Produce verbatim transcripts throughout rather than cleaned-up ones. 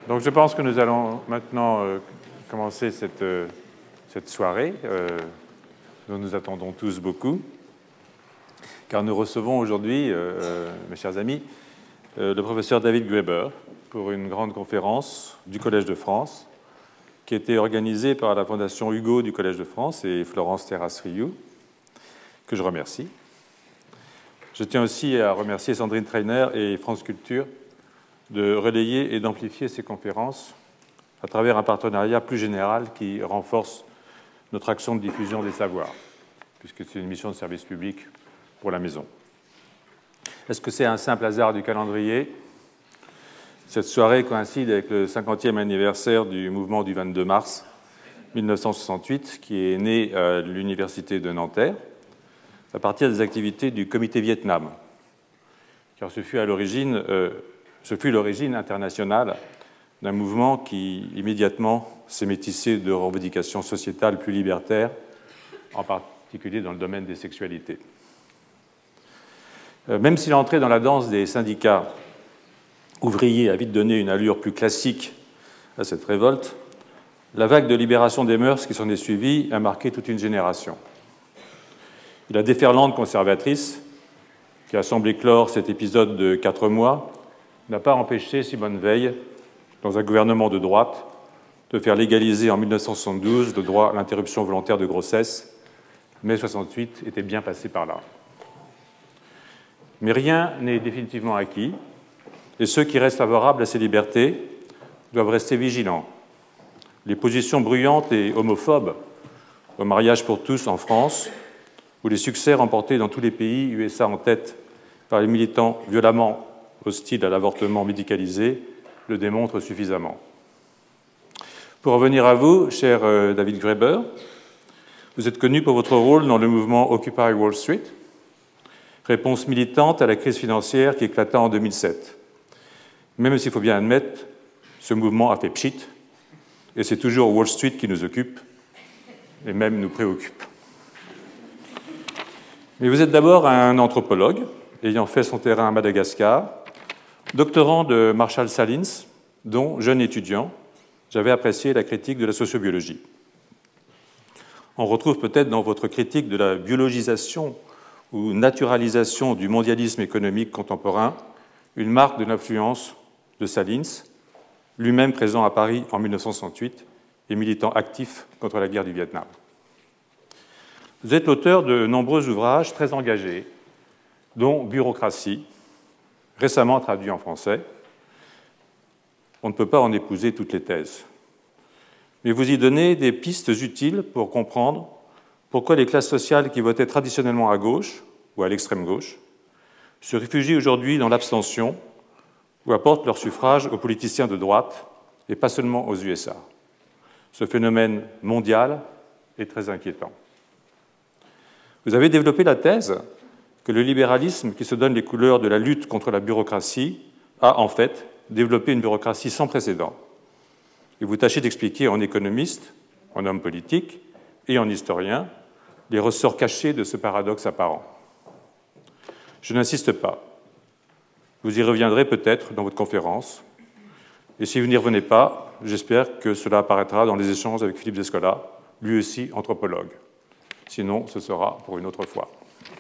Donc je pense que nous allons maintenant euh, commencer cette, euh, cette soirée euh, dont nous attendons tous beaucoup, car nous recevons aujourd'hui, euh, mes chers amis, euh, le professeur David Graeber pour une grande conférence du Collège de France qui a été organisée par la Fondation Hugo du Collège de France et Florence Terrasse-Rioux, que je remercie. Je tiens aussi à remercier Sandrine Trainer et France Culture de relayer et d'amplifier ces conférences à travers un partenariat plus général qui renforce notre action de diffusion des savoirs, puisque c'est une mission de service public pour la maison. Est-ce que c'est un simple hasard du calendrier ? Cette soirée coïncide avec le cinquantième anniversaire du mouvement du vingt-deux mars mille neuf cent soixante-huit, qui est né à l'université de Nanterre, à partir des activités du Comité Vietnam, car ce fut à l'origine, euh, ce fut l'origine internationale d'un mouvement qui immédiatement s'est métissé de revendications sociétales plus libertaires, en particulier dans le domaine des sexualités. Euh, même si l'entrée dans la danse des syndicats ouvriers a vite donné une allure plus classique à cette révolte, la vague de libération des mœurs qui s'en est suivie a marqué toute une génération. Et la déferlante conservatrice, qui a semblé clore cet épisode de quatre mois, n'a pas empêché Simone Veil, dans un gouvernement de droite, de faire légaliser en mille neuf cent soixante-douze le droit à l'interruption volontaire de grossesse. Mai soixante-huit était bien passé par là. Mais rien n'est définitivement acquis, et ceux qui restent favorables à ces libertés doivent rester vigilants. Les positions bruyantes et homophobes au mariage pour tous en France, ou les succès remportés dans tous les pays, U S A en tête, par les militants violemment hostiles à l'avortement médicalisé, le démontrent suffisamment. Pour revenir à vous, cher David Graeber, vous êtes connu pour votre rôle dans le mouvement Occupy Wall Street, réponse militante à la crise financière qui éclata en deux mille sept. Même s'il faut bien admettre, ce mouvement a fait pchit, et c'est toujours Wall Street qui nous occupe, et même nous préoccupe. Mais vous êtes d'abord un anthropologue, ayant fait son terrain à Madagascar, doctorant de Marshall Salins, dont, jeune étudiant, j'avais apprécié la critique de la sociobiologie. On retrouve peut-être dans votre critique de la biologisation ou naturalisation du mondialisme économique contemporain une marque de l'influence de Salins, lui-même présent à Paris en mille neuf cent soixante-huit et militant actif contre la guerre du Vietnam. Vous êtes l'auteur de nombreux ouvrages très engagés, dont Bureaucratie, récemment traduit en français. On ne peut pas en épouser toutes les thèses. Mais vous y donnez des pistes utiles pour comprendre pourquoi les classes sociales qui votaient traditionnellement à gauche ou à l'extrême gauche se réfugient aujourd'hui dans l'abstention ou apportent leur suffrage aux politiciens de droite et pas seulement aux U S A. Ce phénomène mondial est très inquiétant. Vous avez développé la thèse que le libéralisme qui se donne les couleurs de la lutte contre la bureaucratie a en fait développé une bureaucratie sans précédent. Et vous tâchez d'expliquer en économiste, en homme politique et en historien les ressorts cachés de ce paradoxe apparent. Je n'insiste pas. Vous y reviendrez peut-être dans votre conférence. Et si vous n'y revenez pas, j'espère que cela apparaîtra dans les échanges avec Philippe Descola, lui aussi anthropologue. Sinon, ce sera pour une autre fois.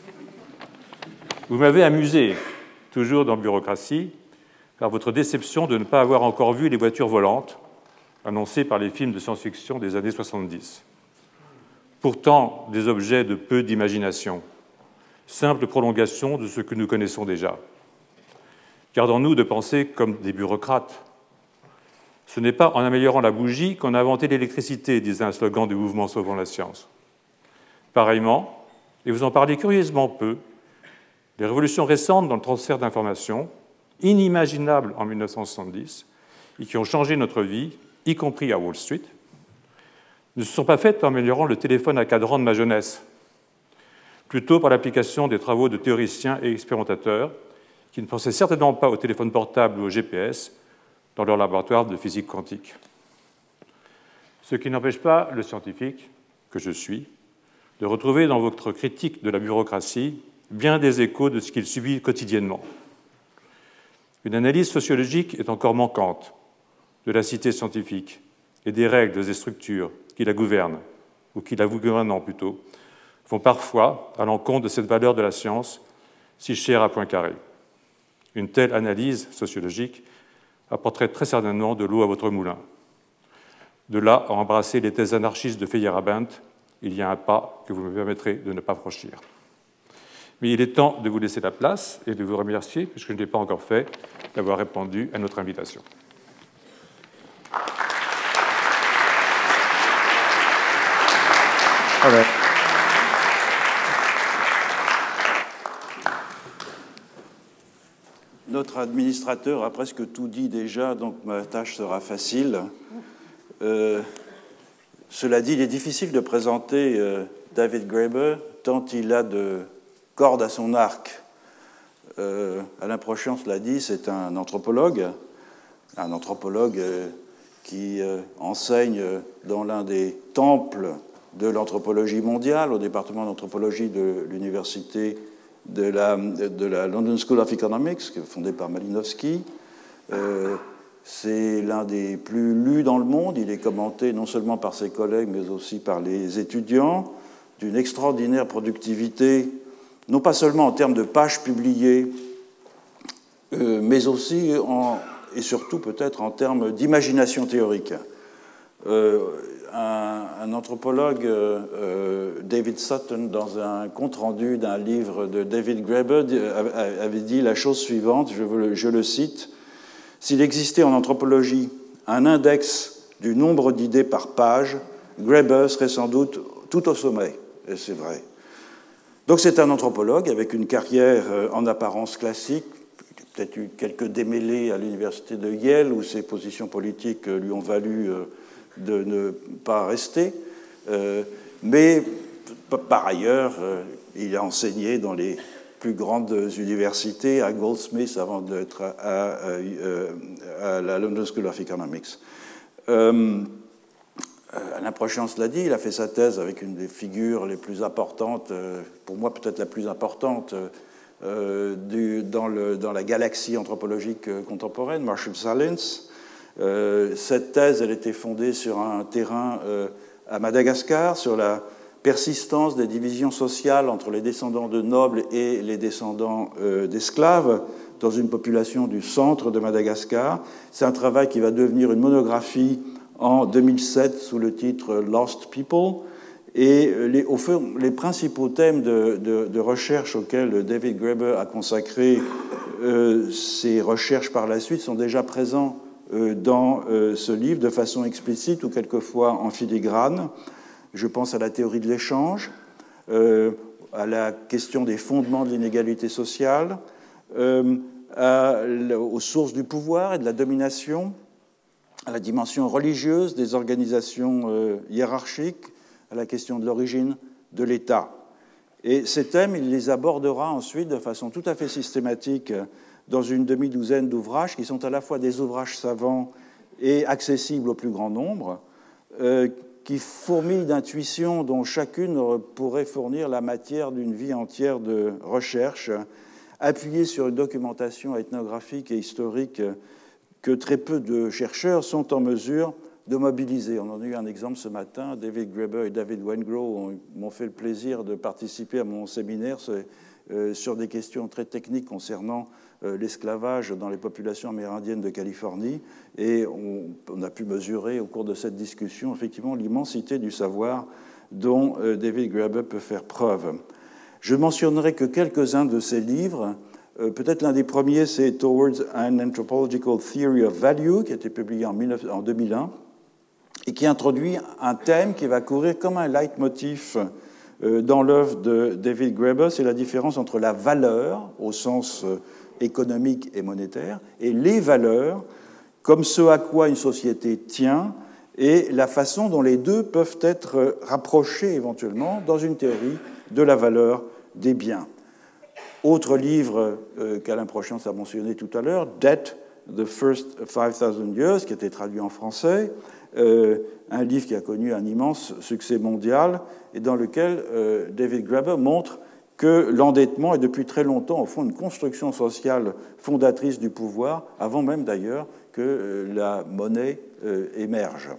Vous m'avez amusé, toujours dans Bureaucratie, par votre déception de ne pas avoir encore vu les voitures volantes annoncées par les films de science-fiction des années soixante-dix. Pourtant, des objets de peu d'imagination, simple prolongation de ce que nous connaissons déjà. Gardons-nous de penser comme des bureaucrates. Ce n'est pas en améliorant la bougie qu'on a inventé l'électricité, disait un slogan du mouvement Sauvons la science. Pareillement, et vous en parlez curieusement peu, les révolutions récentes dans le transfert d'informations, inimaginables en mille neuf cent soixante-dix, et qui ont changé notre vie, y compris à Wall Street, ne se sont pas faites en améliorant le téléphone à cadran de ma jeunesse, plutôt par l'application des travaux de théoriciens et expérimentateurs qui ne pensaient certainement pas au téléphone portable ou au G P S dans leur laboratoire de physique quantique. Ce qui n'empêche pas le scientifique que je suis de retrouver dans votre critique de la bureaucratie bien des échos de ce qu'il subit quotidiennement. Une analyse sociologique est encore manquante de la cité scientifique et des règles et structures qui la gouvernent, ou qui la gouvernent plutôt, vont parfois à l'encontre de cette valeur de la science si chère à Poincaré. Une telle analyse sociologique apporterait très certainement de l'eau à votre moulin. De là à embrasser les thèses anarchistes de Feyerabend, il y a un pas que vous me permettrez de ne pas franchir. Mais il est temps de vous laisser la place et de vous remercier, puisque je ne l'ai pas encore fait, d'avoir répondu à notre invitation. All right. Notre administrateur a presque tout dit déjà, donc ma tâche sera facile. Euh, cela dit, il est difficile de présenter euh, David Graeber tant il a de cordes à son arc. Euh, Alain Prochian l'a dit, c'est un anthropologue, un anthropologue euh, qui euh, enseigne dans l'un des temples de l'anthropologie mondiale, au département d'anthropologie de l'université de la, de la London School of Economics, fondée par Malinowski. Euh, c'est l'un des plus lus dans le monde. Il est commenté non seulement par ses collègues, mais aussi par les étudiants, d'une extraordinaire productivité, non pas seulement en termes de pages publiées, euh, mais aussi en, et surtout peut-être en termes d'imagination théorique. Euh, un, un anthropologue, euh, David Sutton, dans un compte-rendu d'un livre de David Graeber, avait dit la chose suivante, je, le, je le cite, « S'il existait en anthropologie un index du nombre d'idées par page, Graeber serait sans doute tout au sommet. » Et c'est vrai. Donc c'est un anthropologue avec une carrière en apparence classique, peut-être eu quelques démêlés à l'université de Yale, où ses positions politiques lui ont valu de ne pas rester. Mais par ailleurs, il a enseigné dans les plus grandes universités, à Goldsmith avant d'être à, à, à la London School of Economics. Euh, Alain Prochian l'a dit, il a fait sa thèse avec une des figures les plus importantes, pour moi peut-être la plus importante, euh, du, dans, le, dans la galaxie anthropologique contemporaine, Marshall Sahlins. Euh, cette thèse, elle était fondée sur un terrain euh, à Madagascar, sur la persistance des divisions sociales entre les descendants de nobles et les descendants euh, d'esclaves dans une population du centre de Madagascar. C'est un travail qui va devenir une monographie en deux mille sept sous le titre « Lost People ». Et les, au fond, les principaux thèmes de, de, de recherche auxquels David Graeber a consacré euh, ses recherches par la suite sont déjà présents euh, dans euh, ce livre de façon explicite ou quelquefois en filigrane. Je pense à la théorie de l'échange, euh, à la question des fondements de l'inégalité sociale, euh, à, aux sources du pouvoir et de la domination, à la dimension religieuse des organisations euh, hiérarchiques, à la question de l'origine de l'État. Et ces thèmes, il les abordera ensuite de façon tout à fait systématique dans une demi-douzaine d'ouvrages qui sont à la fois des ouvrages savants et accessibles au plus grand nombre, euh, qui fourmillent d'intuitions dont chacune pourrait fournir la matière d'une vie entière de recherche, appuyée sur une documentation ethnographique et historique que très peu de chercheurs sont en mesure de mobiliser. On en a eu un exemple ce matin. David Graeber et David Wengrow m'ont fait le plaisir de participer à mon séminaire sur des questions très techniques concernant l'esclavage dans les populations amérindiennes de Californie. Et on, on a pu mesurer au cours de cette discussion, effectivement, l'immensité du savoir dont David Graeber peut faire preuve. Je mentionnerai que quelques-uns de ses livres. Peut-être l'un des premiers, c'est « Towards an Anthropological Theory of Value », qui a été publié en deux mille un, et qui introduit un thème qui va courir comme un leitmotiv dans l'œuvre de David Graeber, c'est la différence entre la valeur, au sens économique et monétaire, et les valeurs, comme ce à quoi une société tient, et la façon dont les deux peuvent être rapprochés éventuellement dans une théorie de la valeur des biens. Autre livre euh, qu'Alain Prochian a mentionné tout à l'heure, « Debt, the First five thousand Years », qui a été traduit en français, euh, un livre qui a connu un immense succès mondial et dans lequel euh, David Graeber montre que l'endettement est depuis très longtemps, au fond, une construction sociale fondatrice du pouvoir, avant même d'ailleurs que la monnaie émerge.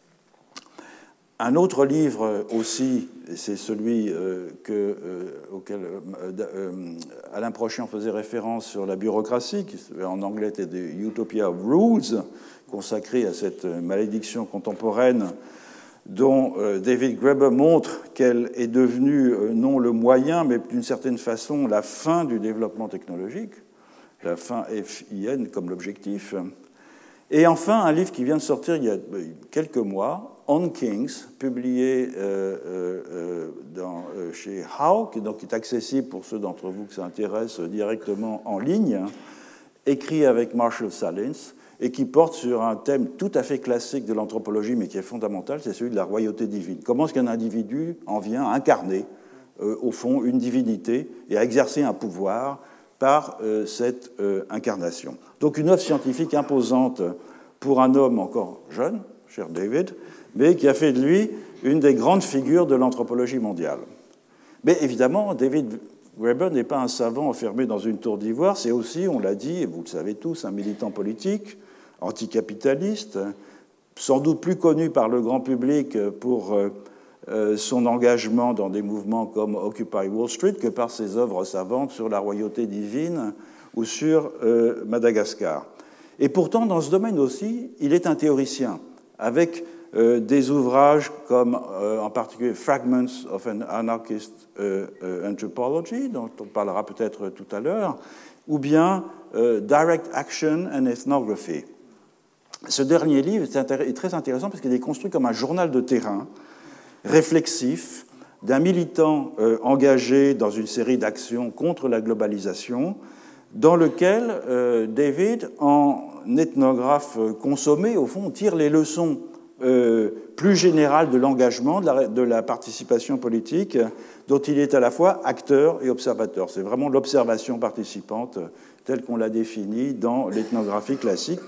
Un autre livre aussi, c'est celui que, euh, auquel euh, Alain Prochian faisait référence sur la bureaucratie, qui en anglais était The Utopia of Rules, consacré à cette malédiction contemporaine dont euh, David Graeber montre qu'elle est devenue euh, non le moyen, mais d'une certaine façon la fin du développement technologique, la fin F I N comme l'objectif. Et enfin, un livre qui vient de sortir il y a quelques mois, On Kings, publié euh, euh, dans, euh, chez Howe, qui donc est accessible pour ceux d'entre vous que ça intéresse directement en ligne, écrit avec Marshall Salins, et qui porte sur un thème tout à fait classique de l'anthropologie, mais qui est fondamental, c'est celui de la royauté divine. Comment est-ce qu'un individu en vient à incarner, euh, au fond, une divinité et à exercer un pouvoir par euh, cette euh, incarnation. Donc une œuvre scientifique imposante pour un homme encore jeune, cher David, mais qui a fait de lui une des grandes figures de l'anthropologie mondiale. Mais évidemment, David Graeber n'est pas un savant enfermé dans une tour d'ivoire, c'est aussi, on l'a dit, et vous le savez tous, un militant politique, anticapitaliste, sans doute plus connu par le grand public pour euh, son engagement dans des mouvements comme Occupy Wall Street que par ses œuvres savantes sur la royauté divine ou sur euh, Madagascar. Et pourtant, dans ce domaine aussi, il est un théoricien, avec euh, des ouvrages comme, euh, en particulier, Fragments of an Anarchist euh, euh, Anthropology, dont on parlera peut-être tout à l'heure, ou bien euh, Direct Action and Ethnography. Ce dernier livre est très intéressant parce qu'il est construit comme un journal de terrain, réflexif, d'un militant euh, engagé dans une série d'actions contre la globalisation, dans lequel euh, David, en ethnographe consommé, au fond, tire les leçons euh, plus générales de l'engagement, de la, de la participation politique, dont il est à la fois acteur et observateur. C'est vraiment l'observation participante telle qu'on l'a définie dans l'ethnographie classique.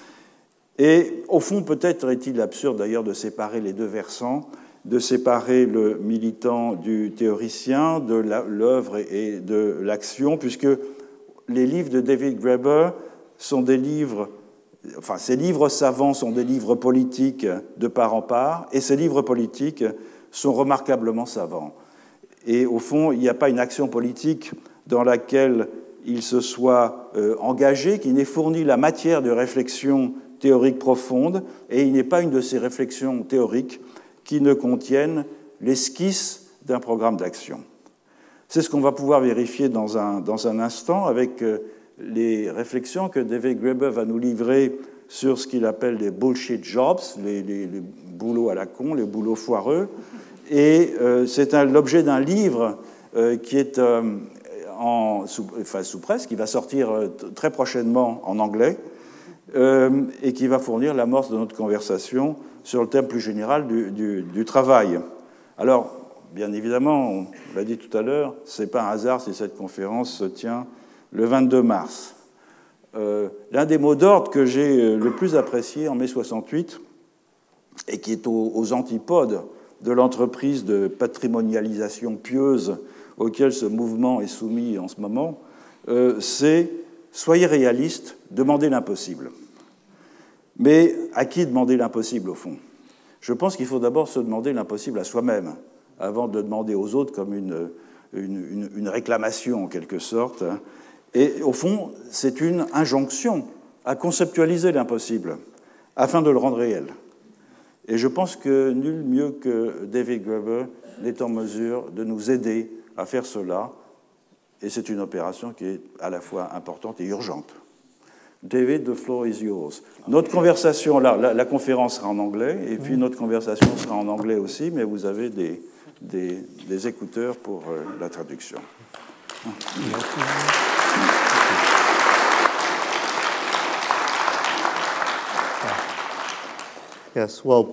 Et au fond, peut-être est-il absurde d'ailleurs de séparer les deux versants, de séparer le militant du théoricien, de l'œuvre et de l'action, puisque les livres de David Graeber sont des livres, enfin, ces livres savants sont des livres politiques de part en part, et ces livres politiques sont remarquablement savants. Et au fond, il n'y a pas une action politique dans laquelle il se soit euh, engagé, qui n'ait fourni la matière de réflexion théorique profonde, et il n'est pas une de ces réflexions théoriques qui ne contiennent l'esquisse d'un programme d'action. C'est ce qu'on va pouvoir vérifier dans un, dans un instant avec les réflexions que David Graeber va nous livrer sur ce qu'il appelle les bullshit jobs, les, les, les boulots à la con, les boulots foireux. Et euh, c'est un, l'objet d'un livre euh, qui est euh, en, sous, enfin, sous presse, qui va sortir euh, très prochainement en anglais, euh, et qui va fournir l'amorce de notre conversation sur le thème plus général du, du, du travail. Alors, bien évidemment, on l'a dit tout à l'heure, ce n'est pas un hasard si cette conférence se tient le vingt-deux mars. Euh, l'un des mots d'ordre que j'ai le plus apprécié en mai soixante-huit, et qui est aux, aux antipodes de l'entreprise de patrimonialisation pieuse auquel ce mouvement est soumis en ce moment, euh, c'est « Soyez réalistes, demandez l'impossible ». Mais à qui demander l'impossible, au fond ? Je pense qu'il faut d'abord se demander l'impossible à soi-même, avant de demander aux autres comme une, une, une réclamation, en quelque sorte. Et au fond, c'est une injonction à conceptualiser l'impossible, afin de le rendre réel. Et je pense que nul mieux que David Graeber n'est en mesure de nous aider à faire cela, et c'est une opération qui est à la fois importante et urgente. David, the floor is yours. Notre conversation, là, la, la conférence sera en anglais, et puis notre conversation sera en anglais aussi, mais vous avez des, des, des écouteurs pour euh, la traduction. Yes, well,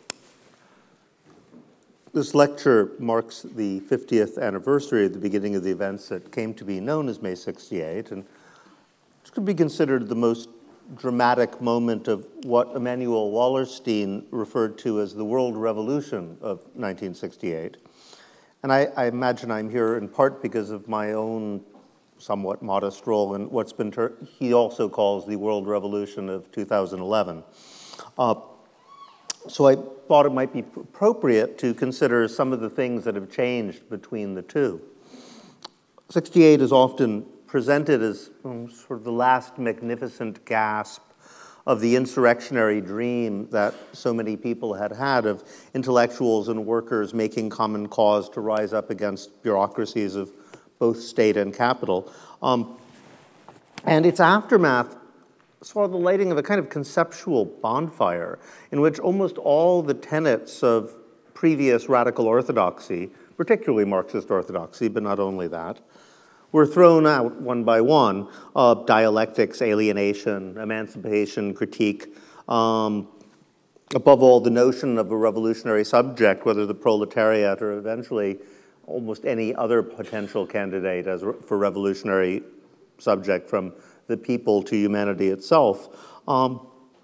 this lecture marks the fiftieth anniversary of the beginning of the events that came to be known as May sixty-eight, and it could be considered the most dramatic moment of what Emanuel Wallerstein referred to as the world revolution of nineteen sixty-eight. And I, I imagine I'm here in part because of my own somewhat modest role in what's been, ter- he also calls the world revolution of two thousand eleven. Uh, so I thought it might be appropriate to consider some of the things that have changed between the two. sixty-eight is often presented as um, sort of the last magnificent gasp of the insurrectionary dream that so many people had had of intellectuals and workers making common cause to rise up against bureaucracies of both state and capital. Um, and its aftermath saw the lighting of a kind of conceptual bonfire in which almost all the tenets of previous radical orthodoxy, particularly Marxist orthodoxy, but not only that, were thrown out one by one. Uh, dialectics, alienation, emancipation, critique, um, above all, the notion of a revolutionary subject, whether the proletariat or eventually almost any other potential candidate as re- for revolutionary subject, from the people to humanity itself, um,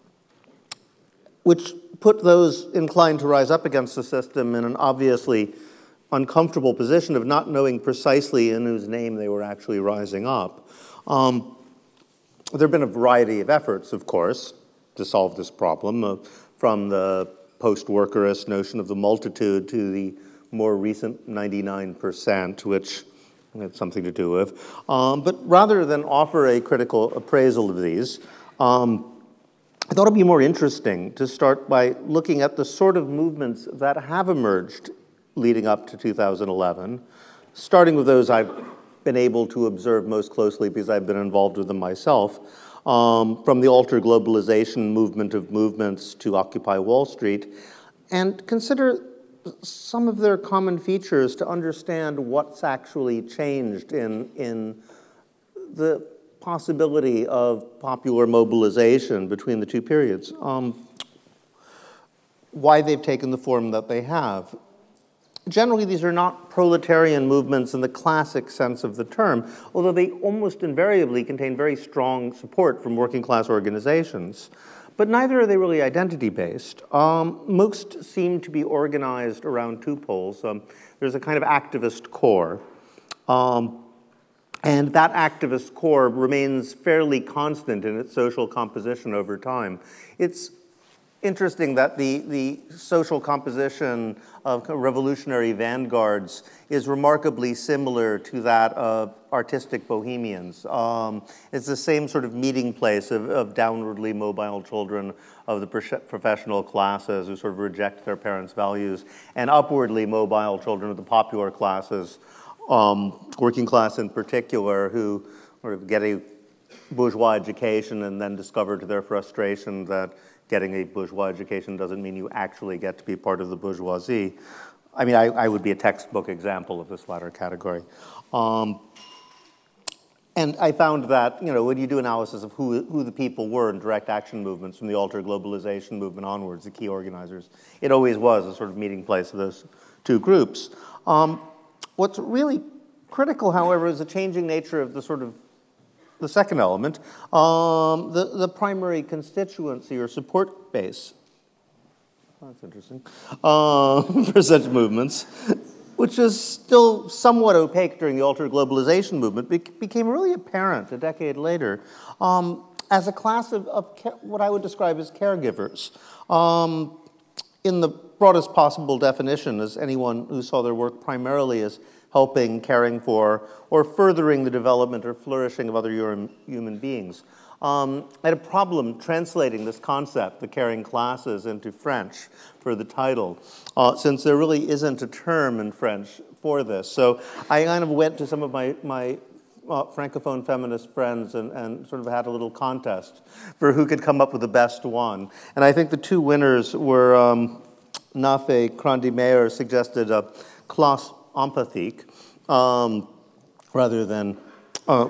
which put those inclined to rise up against the system in an obviously uncomfortable position of not knowing precisely in whose name they were actually rising up. Um, there have been a variety of efforts, of course, to solve this problem, uh, from the post-workerist notion of the multitude to the more recent ninety-nine percent, which had something to do with. Um, but rather than offer a critical appraisal of these, um, I thought it'd be more interesting to start by looking at the sort of movements that have emerged leading up to two thousand eleven, starting with those I've been able to observe most closely because I've been involved with them myself, um, from the alter globalization movement of movements to Occupy Wall Street, and consider some of their common features to understand what's actually changed in, in the possibility of popular mobilization between the two periods, um, why they've taken the form that they have. Generally, these are not proletarian movements in the classic sense of the term, although they almost invariably contain very strong support from working class organizations. But neither are they really identity-based. Um, most seem to be organized around two poles. Um, there's a kind of activist core, um, and that activist core remains fairly constant in its social composition over time. It's interesting that the, the social composition of revolutionary vanguards is remarkably similar to that of artistic bohemians. Um, it's the same sort of meeting place of, of downwardly mobile children of the professional classes who sort of reject their parents' values, and upwardly mobile children of the popular classes, um, working class in particular, who sort of get a bourgeois education and then discover to their frustration that getting a bourgeois education doesn't mean you actually get to be part of the bourgeoisie. I mean, I, I would be a textbook example of this latter category. Um, and I found that, you know, when you do analysis of who, who the people were in direct action movements from the alter globalization movement onwards, the key organizers, it always was a sort of meeting place of those two groups. Um, what's really critical, however, is the changing nature of the sort of the second element, um, the, the primary constituency or support base. That's interesting. Uh, for such movements, which is still somewhat opaque during the alter globalization movement, be- became really apparent a decade later um, as a class of, of ca- what I would describe as caregivers. Um, in the broadest possible definition, as anyone who saw their work primarily as helping, caring for, or furthering the development or flourishing of other human beings. Um, I had a problem translating this concept, the caring classes, into French for the title, uh, since there really isn't a term in French for this. So I kind of went to some of my, my uh, Francophone feminist friends and, and sort of had a little contest for who could come up with the best one. And I think the two winners were um, Nafe Krandi-Meyer suggested a classe empathique, um, rather than uh,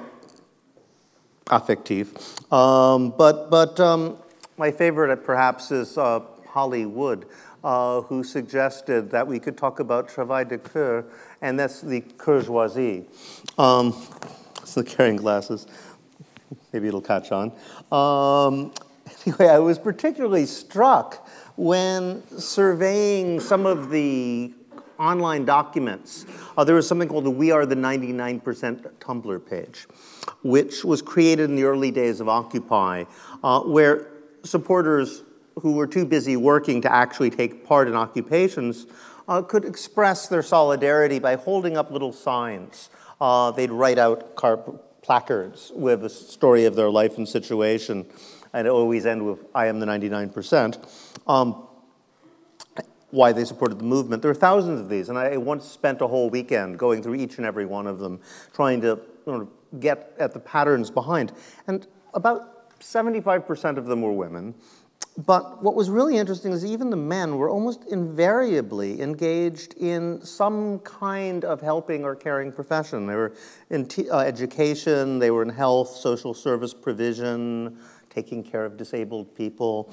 affective. Um, but but um, my favorite perhaps is uh, Holly Wood, uh, who suggested that we could talk about travail de coeur, and that's the courgeoisie. Um, it's the caring glasses. Maybe it'll catch on. Um, anyway, I was particularly struck when surveying some of the online documents, uh, there was something called the We Are the ninety-nine percent Tumblr page, which was created in the early days of Occupy, uh, where supporters who were too busy working to actually take part in occupations uh, could express their solidarity by holding up little signs. Uh, they'd write out car placards with a story of their life and situation, and it always end with, I am the ninety-nine percent. Um, why they supported the movement. There are thousands of these, and I once spent a whole weekend going through each and every one of them, trying to sort of get at the patterns behind. And about seventy-five percent of them were women. But what was really interesting is even the men were almost invariably engaged in some kind of helping or caring profession. They were in t- uh, education, they were in health, social service provision, taking care of disabled people,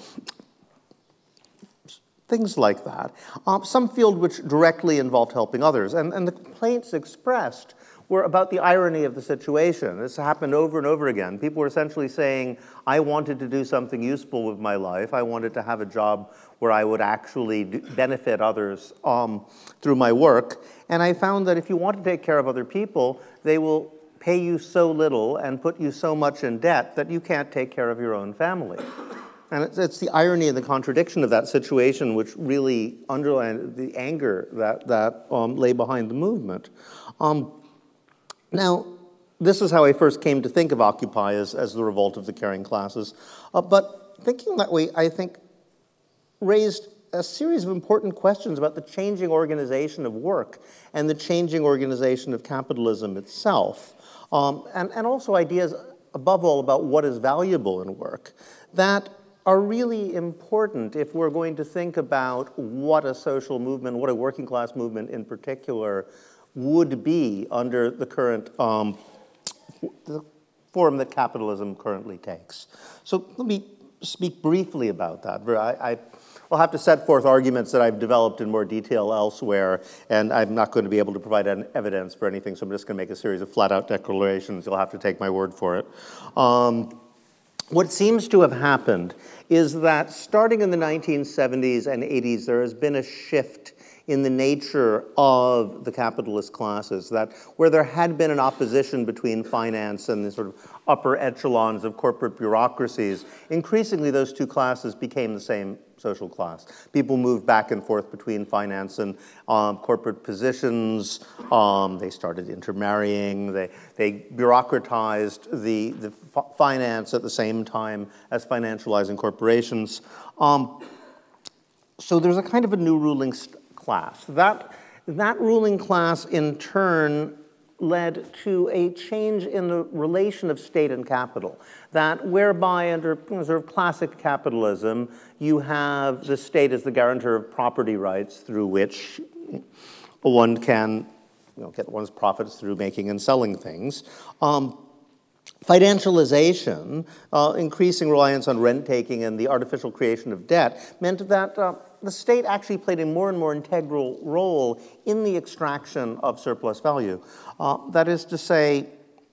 things like that. Um, some field which directly involved helping others. And, and the complaints expressed were about the irony of the situation. This happened over and over again. People were essentially saying, I wanted to do something useful with my life. I wanted to have a job where I would actually do, benefit others um, through my work. And I found that if you want to take care of other people, they will pay you so little and put you so much in debt that you can't take care of your own family. And it's, it's the irony and the contradiction of that situation which really underlined the anger that, that um, lay behind the movement. Um, now, this is how I first came to think of Occupy as, as the revolt of the caring classes. Uh, but thinking that way, I think, raised a series of important questions about the changing organization of work and the changing organization of capitalism itself. Um, and, and also ideas, above all, about what is valuable in work that are really important if we're going to think about what a social movement, what a working class movement in particular would be under the current um, the form that capitalism currently takes. So let me speak briefly about that. I, I will have to set forth arguments that I've developed in more detail elsewhere, and I'm not going to be able to provide an evidence for anything, so I'm just going to make a series of flat-out declarations. You'll have to take my word for it. Um, what seems to have happened is that starting in the nineteen seventies and eighties, there has been a shift in the nature of the capitalist classes, that where there had been an opposition between finance and the sort of upper echelons of corporate bureaucracies, increasingly those two classes became the same social class. People moved back and forth between finance and um, corporate positions. Um, they started intermarrying. They, they bureaucratized the, the f- finance at the same time as financializing corporations. Um, so there's a kind of a new ruling st- class. That, that ruling class, in turn, led to a change in the relation of state and capital, that whereby under sort of classic capitalism, you have the state as the guarantor of property rights through which one can you know, get one's profits through making and selling things. Um, Financialization, uh, increasing reliance on rent-taking and the artificial creation of debt meant that uh, the state actually played a more and more integral role in the extraction of surplus value. Uh, that is to say,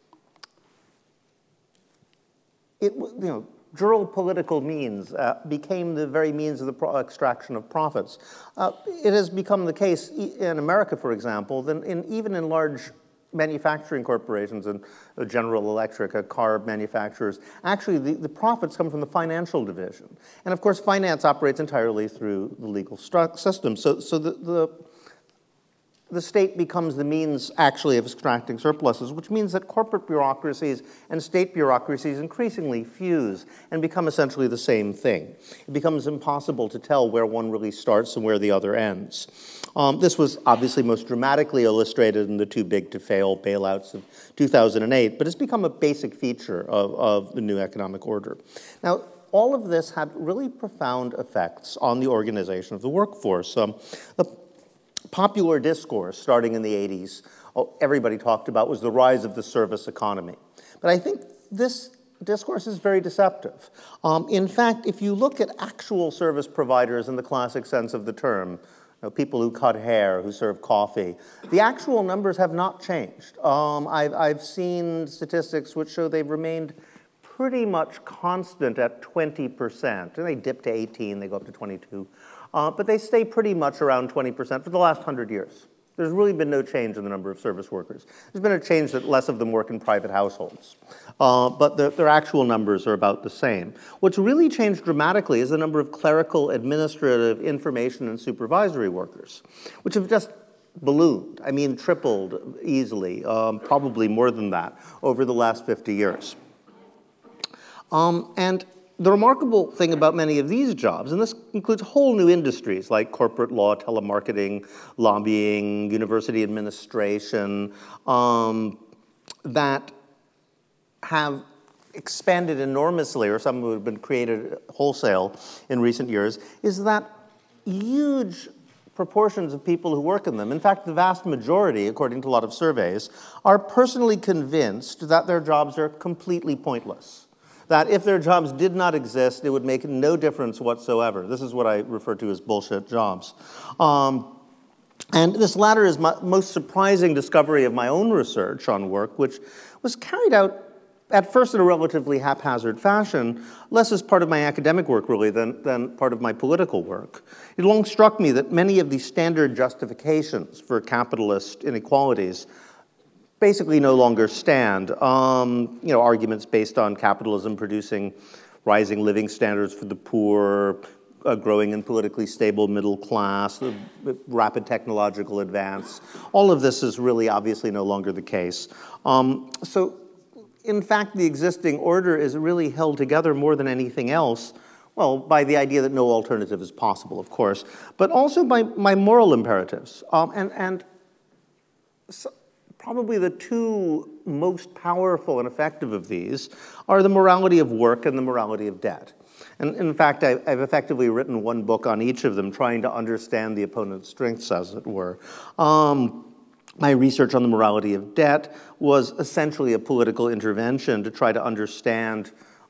it, you know, jural political means uh, became the very means of the pro- extraction of profits. Uh, it has become the case in America, for example, that in, even in large manufacturing corporations and uh, General Electric, uh, car manufacturers, actually the, the profits come from the financial division. And of course, finance operates entirely through the legal stru- system. So, so the, the, the state becomes the means actually of extracting surpluses, which means that corporate bureaucracies and state bureaucracies increasingly fuse and become essentially the same thing. It becomes impossible to tell where one really starts and where the other ends. Um, this was obviously most dramatically illustrated in the too big to fail bailouts of two thousand eight, but it's become a basic feature of, of the new economic order. Now, all of this had really profound effects on the organization of the workforce. Um, the popular discourse starting in the eighties, oh, everybody talked about, was the rise of the service economy. But I think this discourse is very deceptive. Um, in fact, if you look at actual service providers in the classic sense of the term, you know, people who cut hair, who serve coffee, the actual numbers have not changed. Um, I've, I've seen statistics which show they've remained pretty much constant at twenty percent. And they dip to eighteen, they go up to twenty-two. Uh, but they stay pretty much around twenty percent for the last one hundred years. There's really been no change in the number of service workers. There's been a change that less of them work in private households. Uh, but the, their actual numbers are about the same. What's really changed dramatically is the number of clerical, administrative, information, and supervisory workers, which have just ballooned. I mean, tripled easily, um, probably more than that, over the last fifty years. Um, and the remarkable thing about many of these jobs, and this includes whole new industries like corporate law, telemarketing, lobbying, university administration, um, that have expanded enormously, or some have been created wholesale in recent years, is that huge proportions of people who work in them, in fact, the vast majority, according to a lot of surveys, are personally convinced that their jobs are completely pointless. That if their jobs did not exist, it would make no difference whatsoever. This is what I refer to as bullshit jobs. Um, and this latter is my most surprising discovery of my own research on work, which was carried out at first in a relatively haphazard fashion, less as part of my academic work, really, than, than part of my political work. It long struck me that many of the standard justifications for capitalist inequalities basically no longer stand. Um, you know, arguments based on capitalism producing rising living standards for the poor, a growing and politically stable middle class, the rapid technological advance. All of this is really obviously no longer the case. Um, so, in fact, the existing order is really held together more than anything else, well, by the idea that no alternative is possible, of course, but also by my moral imperatives. Um, and and so, probably the two most powerful and effective of these are the morality of work and the morality of debt. And in fact, I, I've effectively written one book on each of them, trying to understand the opponent's strengths, as it were. Um, my research on the morality of debt was essentially a political intervention to try to understand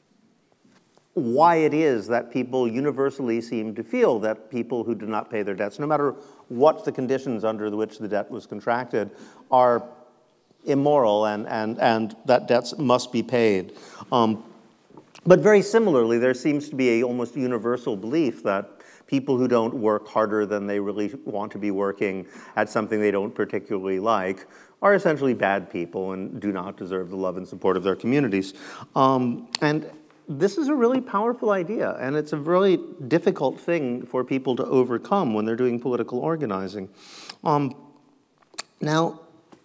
why it is that people universally seem to feel that people who do not pay their debts, no matter what the conditions under which the debt was contracted, are immoral, and, and, and that debts must be paid. Um, but very similarly, there seems to be a almost universal belief that people who don't work harder than they really want to be working at something they don't particularly like are essentially bad people and do not deserve the love and support of their communities. Um, and this is a really powerful idea, and it's a really difficult thing for people to overcome when they're doing political organizing. Um, now,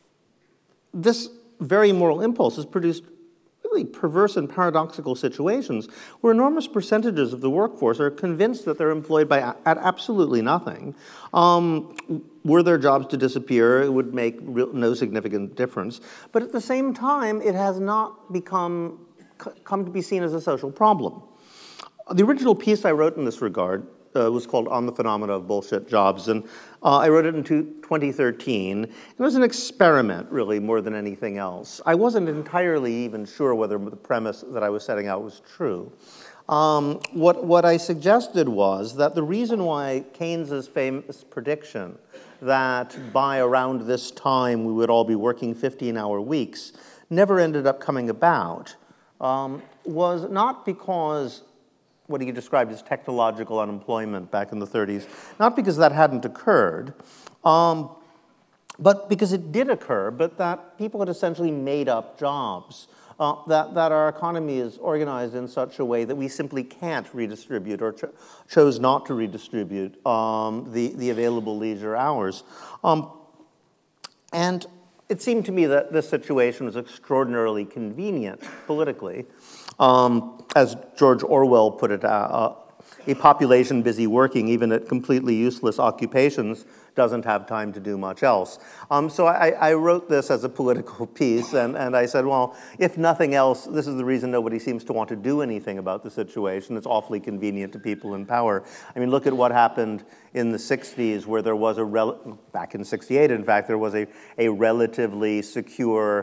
this very moral impulse has produced really perverse and paradoxical situations where enormous percentages of the workforce are convinced that they're employed by at absolutely nothing. Um, were their jobs to disappear, it would make real, no significant difference. But at the same time, it has not become come to be seen as a social problem. The original piece I wrote in this regard uh, was called On the Phenomena of Bullshit Jobs, and uh, I wrote it in twenty thirteen. It was an experiment, really, more than anything else. I wasn't entirely even sure whether the premise that I was setting out was true. Um, what, what I suggested was that the reason why Keynes's famous prediction that by around this time we would all be working fifteen-hour weeks never ended up coming about Um, was not because what he described as technological unemployment back in the thirties, not because that hadn't occurred, um, but because it did occur, but that people had essentially made up jobs, uh, that, that our economy is organized in such a way that we simply can't redistribute or cho- chose not to redistribute um, the, the available leisure hours. Um, and It seemed to me that this situation was extraordinarily convenient politically. Um, as George Orwell put it, uh, a population busy working, even at completely useless occupations, doesn't have time to do much else. Um, so I, I wrote this as a political piece, and, and I said, well, if nothing else, this is the reason nobody seems to want to do anything about the situation. It's awfully convenient to people in power. I mean, look at what happened in the sixties, where there was a, rel- back in sixty-eight, in fact, there was a, a relatively secure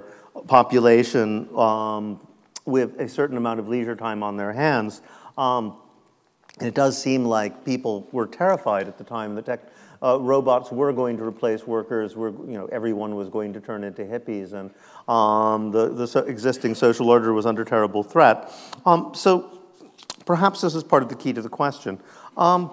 population um, with a certain amount of leisure time on their hands. Um, And it does seem like people were terrified at the time that tech, uh, robots were going to replace workers. Were, you know, everyone was going to turn into hippies, and um, the, the so existing social order was under terrible threat. Um, so perhaps this is part of the key to the question. Um,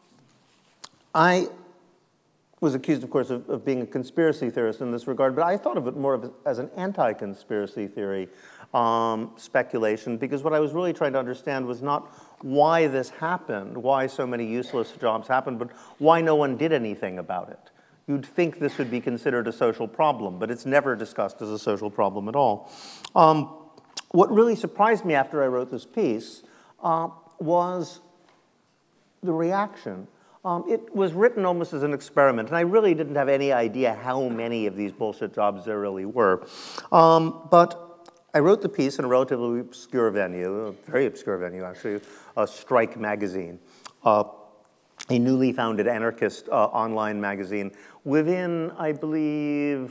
I was accused, of course, of, of being a conspiracy theorist in this regard, but I thought of it more of as an anti-conspiracy theory um, speculation, because what I was really trying to understand was not why this happened, why so many useless jobs happened, but why no one did anything about it. You'd think this would be considered a social problem, but it's never discussed as a social problem at all. Um, what really surprised me after I wrote this piece uh, was the reaction. Um, it was written almost as an experiment, and I really didn't have any idea how many of these bullshit jobs there really were. Um, but I wrote the piece in a relatively obscure venue, a very obscure venue actually, uh, Strike magazine, uh, a newly founded anarchist uh, online magazine. Within, I believe,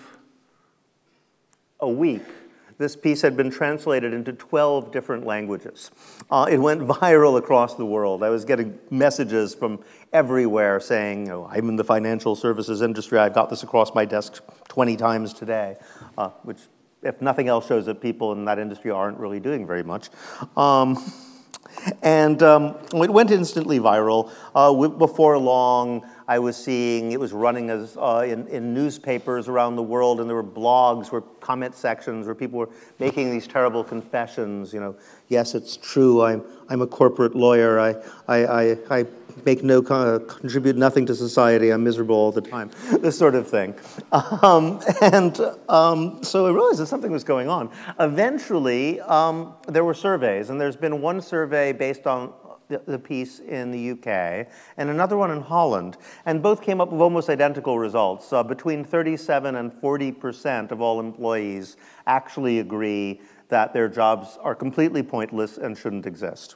a week, this piece had been translated into twelve different languages. Uh, it went viral across the world. I was getting messages from everywhere saying, you know, I'm in the financial services industry, I got this across my desk twenty times today, uh, which, if nothing else, shows that people in that industry aren't really doing very much. Um, and um, it went instantly viral. Uh, before long, I was seeing it was running as uh, in, in newspapers around the world, and there were blogs, where comment sections where people were making these terrible confessions. You know, yes, it's true. I'm I'm a corporate lawyer. I I I, I make no con contribute nothing to society. I'm miserable all the time. This sort of thing. Um, and um, so I realized that something was going on. Eventually, um, there were surveys, and there's been one survey based on the piece in the U K, and another one in Holland, and both came up with almost identical results. Uh, between thirty-seven and forty percent of all employees actually agree that their jobs are completely pointless and shouldn't exist.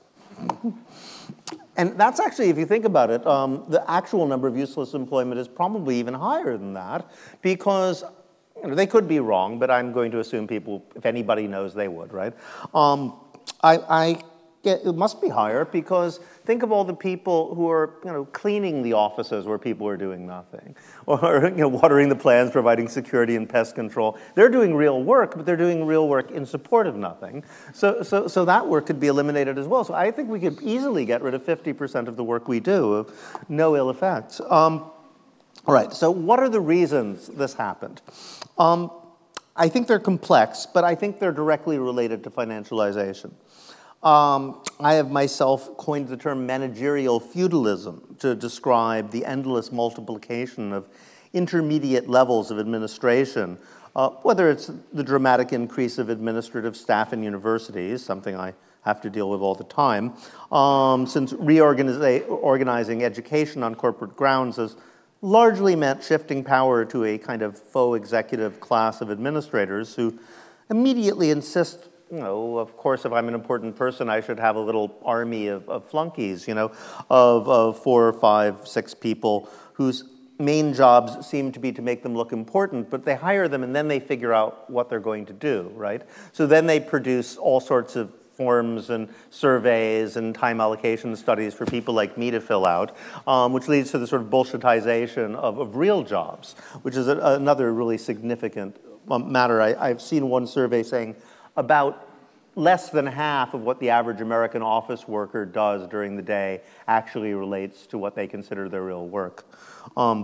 And that's actually, if you think about it, um, the actual number of useless employment is probably even higher than that, because you know, they could be wrong, but I'm going to assume people, if anybody knows, they would, right? Um, I, I It must be higher, because think of all the people who are, you know, cleaning the offices where people are doing nothing, or you know, watering the plants, providing security and pest control. They're doing real work, but they're doing real work in support of nothing. So, so, so that work could be eliminated as well. So I think we could easily get rid of fifty percent of the work we do, of no ill effects. Um, all right. So what are the reasons this happened? Um, I think they're complex, but I think they're directly related to financialization. Um, I have myself coined the term managerial feudalism to describe the endless multiplication of intermediate levels of administration, uh, whether it's the dramatic increase of administrative staff in universities, something I have to deal with all the time, um, since reorganizing education on corporate grounds has largely meant shifting power to a kind of faux executive class of administrators who immediately insist, you know, of course, if I'm an important person, I should have a little army of, of flunkies, you know, of, of four or five, six people whose main jobs seem to be to make them look important, but they hire them and then they figure out what they're going to do, right? So then they produce all sorts of forms and surveys and time allocation studies for people like me to fill out, um, which leads to the sort of bullshitization of, of real jobs, which is a, another really significant um, matter. I, I've seen one survey saying about less than half of what the average American office worker does during the day actually relates to what they consider their real work. Um,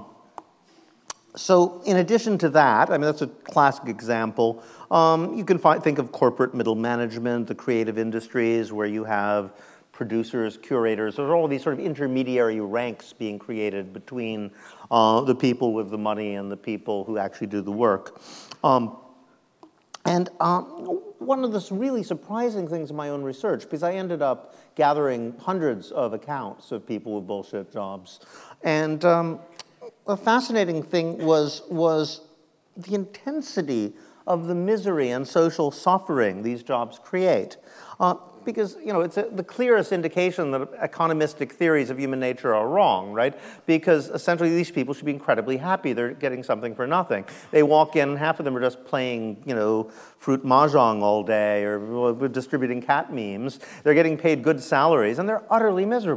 so in addition to that, I mean, that's a classic example. Um, you can find, think of corporate middle management, the creative industries, where you have producers, curators. There are all these sort of intermediary ranks being created between uh, the people with the money and the people who actually do the work. Um, And um, one of the really surprising things in my own research, because I ended up gathering hundreds of accounts of people with bullshit jobs, and um, a fascinating thing was, was the intensity of the misery and social suffering these jobs create. Uh, because, you know, it's a, the clearest indication that economistic theories of human nature are wrong, right? Because essentially these people should be incredibly happy. They're getting something for nothing. They walk in, half of them are just playing, you know, fruit mahjong all day or distributing cat memes. They're getting paid good salaries, and they're utterly miserable.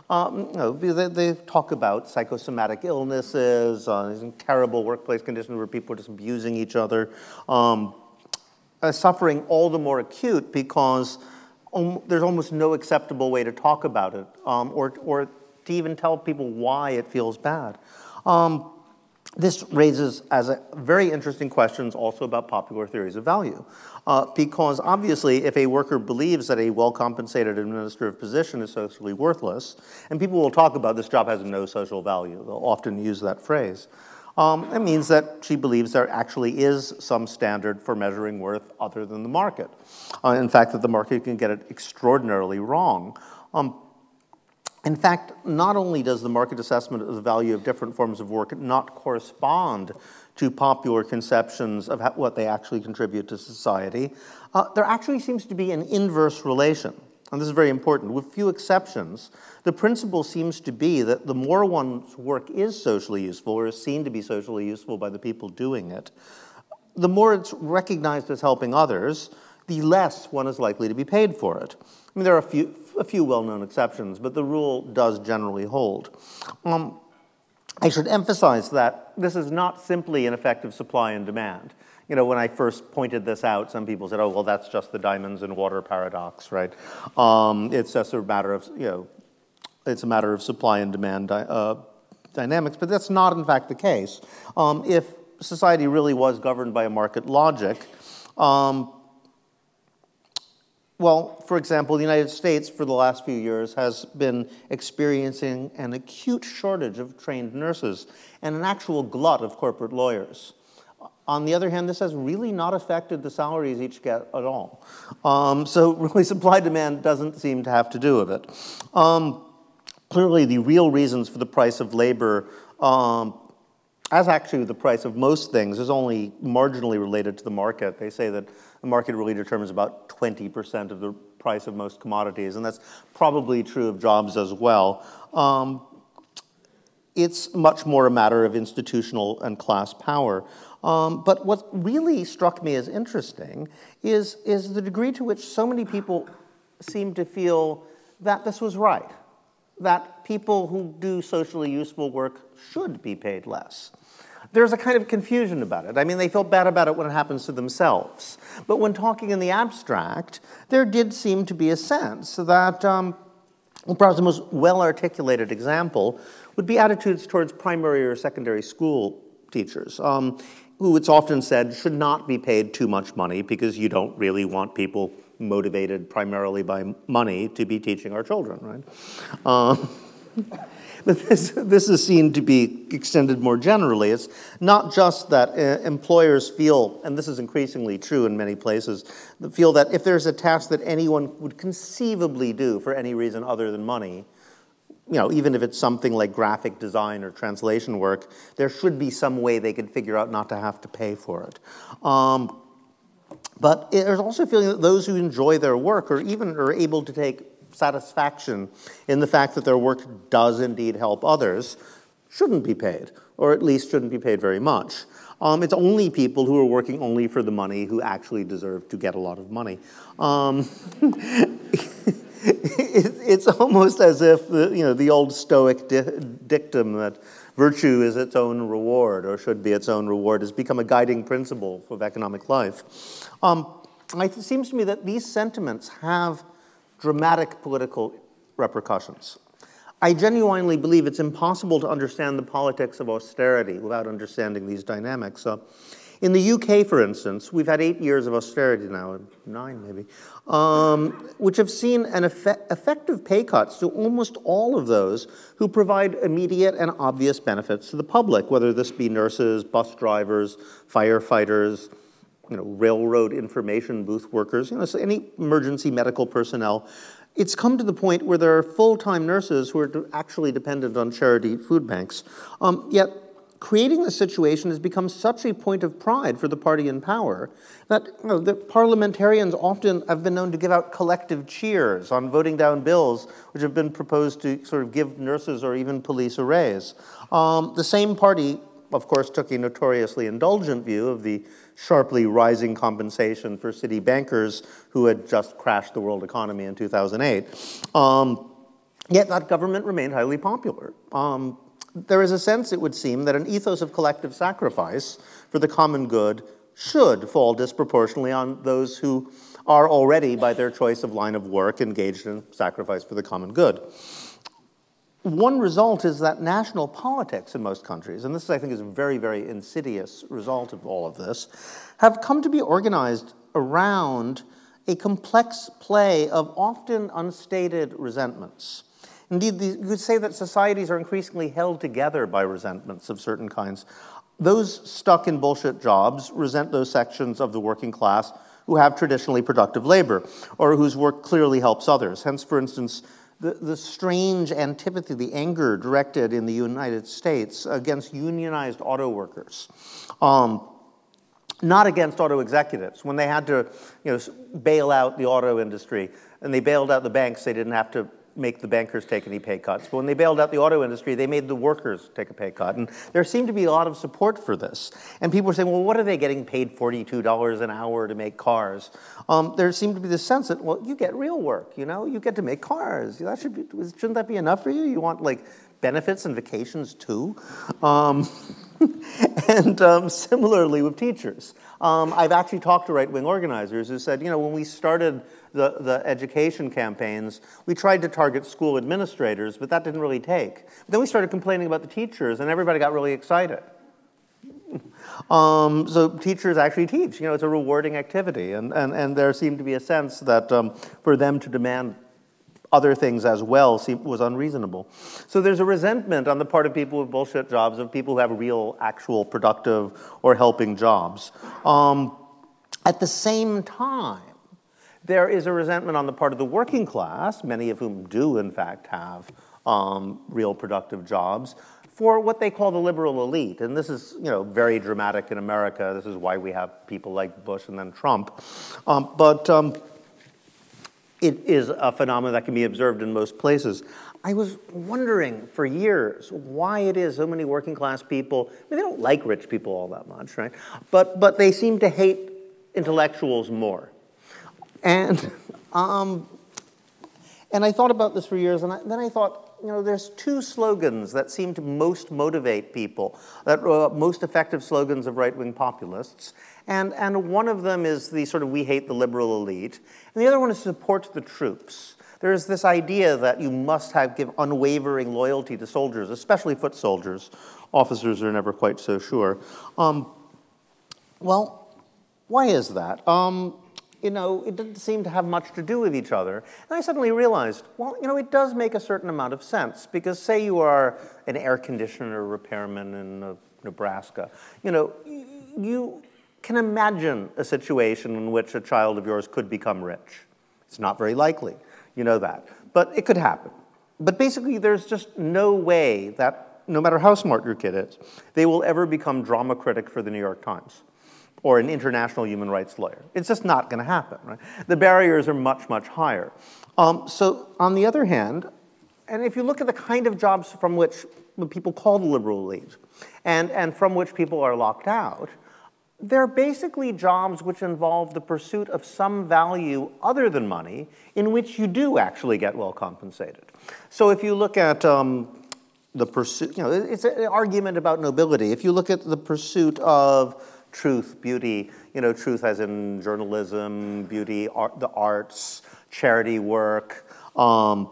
Um, you know, they, they talk about psychosomatic illnesses, uh, these terrible workplace conditions where people are just abusing each other. Um, uh, suffering all the more acute because um, there's almost no acceptable way to talk about it um, or, or to even tell people why it feels bad. Um, This raises as a very interesting questions also about popular theories of value. Uh, because obviously, if a worker believes that a well-compensated administrative position is socially worthless, and people will talk about this job has no social value, they'll often use that phrase, um, it means that she believes there actually is some standard for measuring worth other than the market. Uh, in fact, that the market can get it extraordinarily wrong. Um, In fact, not only does the market assessment of the value of different forms of work not correspond to popular conceptions of how, what they actually contribute to society, uh, there actually seems to be an inverse relation. And this is very important. With few exceptions, the principle seems to be that the more one's work is socially useful or is seen to be socially useful by the people doing it, the more it's recognized as helping others, the less one is likely to be paid for it. I mean, there are a few, a few well-known exceptions, but the rule does generally hold. Um, I should emphasize that this is not simply an effect of supply and demand. You know, when I first pointed this out, some people said, oh, well, that's just the diamonds and water paradox, right? Um, it's just a matter of, you know, it's a matter of supply and demand uh, dynamics, but that's not, in fact, the case. Um, if society really was governed by a market logic, um, well, for example, the United States for the last few years has been experiencing an acute shortage of trained nurses and an actual glut of corporate lawyers. On the other hand, this has really not affected the salaries each get at all. Um, so really supply-demand doesn't seem to have to do with it. Um, clearly, the real reasons for the price of labor, um, as actually the price of most things, is only marginally related to the market. They say that the market really determines about twenty percent of the price of most commodities, and that's probably true of jobs as well. Um, it's much more a matter of institutional and class power. Um, but what really struck me as interesting is, is the degree to which so many people seem to feel that this was right, that people who do socially useful work should be paid less. There's a kind of confusion about it. I mean, they feel bad about it when it happens to themselves. But when talking in the abstract, there did seem to be a sense that um, well, perhaps the most well-articulated example would be attitudes towards primary or secondary school teachers, um, who it's often said should not be paid too much money because you don't really want people motivated primarily by money to be teaching our children, right? Um, But this, this is seen to be extended more generally. It's not just that uh, employers feel, and this is increasingly true in many places, feel that if there's a task that anyone would conceivably do for any reason other than money, you know, even if it's something like graphic design or translation work, there should be some way they could figure out not to have to pay for it. Um, but there's also a feeling that those who enjoy their work or even are able to take satisfaction in the fact that their work does indeed help others shouldn't be paid, or at least shouldn't be paid very much. Um, it's only people who are working only for the money who actually deserve to get a lot of money. Um, it, it's almost as if the, you know, the old Stoic di- dictum that virtue is its own reward, or should be its own reward, has become a guiding principle of economic life. Um, it seems to me that these sentiments have dramatic political repercussions. I genuinely believe it's impossible to understand the politics of austerity without understanding these dynamics. Uh, in the U K, for instance, we've had eight years of austerity now, nine maybe, um, which have seen an effect, effective pay cuts to almost all of those who provide immediate and obvious benefits to the public, whether this be nurses, bus drivers, firefighters, you know, railroad information booth workers, you know, so any emergency medical personnel. It's come to the point where there are full-time nurses who are actually dependent on charity food banks. Um, yet, creating this situation has become such a point of pride for the party in power that you know, the parliamentarians often have been known to give out collective cheers on voting down bills which have been proposed to sort of give nurses or even police a raise. Um, the same party, of course, took a notoriously indulgent view of the sharply rising compensation for city bankers who had just crashed the world economy in two thousand eight. Um, Yet that government remained highly popular. Um, there is a sense, it would seem, that an ethos of collective sacrifice for the common good should fall disproportionately on those who are already, by their choice of line of work, engaged in sacrifice for the common good. One result is that national politics in most countries, and this I think is a very, very insidious result of all of this, have come to be organized around a complex play of often unstated resentments. Indeed, you could say that societies are increasingly held together by resentments of certain kinds. Those stuck in bullshit jobs resent those sections of the working class who have traditionally productive labor, or whose work clearly helps others. Hence, for instance, the, the strange antipathy, the anger directed in the United States against unionized auto workers. Um, not against auto executives. When they had to you know, bail out the auto industry, and they bailed out the banks, they didn't have to make the bankers take any pay cuts. But when they bailed out the auto industry, they made the workers take a pay cut. And there seemed to be a lot of support for this. And people were saying, well, what are they getting paid forty-two dollars an hour to make cars? Um, there seemed to be this sense that, well, you get real work, you know? You get to make cars. That should be, shouldn't that be enough for you? You want, like, benefits and vacations, too? Um, and um, similarly with teachers. Um, I've actually talked to right-wing organizers who said, you know, when we started the, the education campaigns, we tried to target school administrators, but that didn't really take. But then we started complaining about the teachers, and everybody got really excited. Um, so teachers actually teach. You know, it's a rewarding activity, and, and, and there seemed to be a sense that um, for them to demand other things as well was unreasonable. So there's a resentment on the part of people with bullshit jobs of people who have real, actual, productive, or helping jobs. Um, at the same time, there is a resentment on the part of the working class, many of whom do, in fact, have um, real productive jobs, for what they call the liberal elite. And this is, you know, very dramatic in America. This is why we have people like Bush and then Trump. Um, but um, it is a phenomenon that can be observed in most places. I was wondering for years why it is so many working class people, I mean, they don't like rich people all that much, right? But, but they seem to hate intellectuals more. And, um, and I thought about this for years, and I, then I thought, you know, there's two slogans that seem to most motivate people, that uh, most effective slogans of right-wing populists. And, and one of them is the sort of we hate the liberal elite, and the other one is support the troops. There's this idea that you must have give unwavering loyalty to soldiers, especially foot soldiers. Officers are never quite so sure. Um, well, why is that? Um, you know, it didn't seem to have much to do with each other. And I suddenly realized, well, you know, it does make a certain amount of sense, because say you are an air conditioner repairman in uh, Nebraska, you know, you can imagine a situation in which a child of yours could become rich. It's not very likely, you know that, but it could happen. But basically, there's just no way that, no matter how smart your kid is, they will ever become drama critic for the New York Times or an international human rights lawyer. It's just not going to happen, right? The barriers are much, much higher. Um, so on the other hand, and if you look at the kind of jobs from which people call the liberal elite, and, and from which people are locked out, they're basically jobs which involve the pursuit of some value other than money, in which you do actually get well compensated. So if you look at um, the pursuit, you know, it's an argument about nobility. If you look at the pursuit of truth, beauty, you know, truth as in journalism, beauty, art, the arts, charity work, um,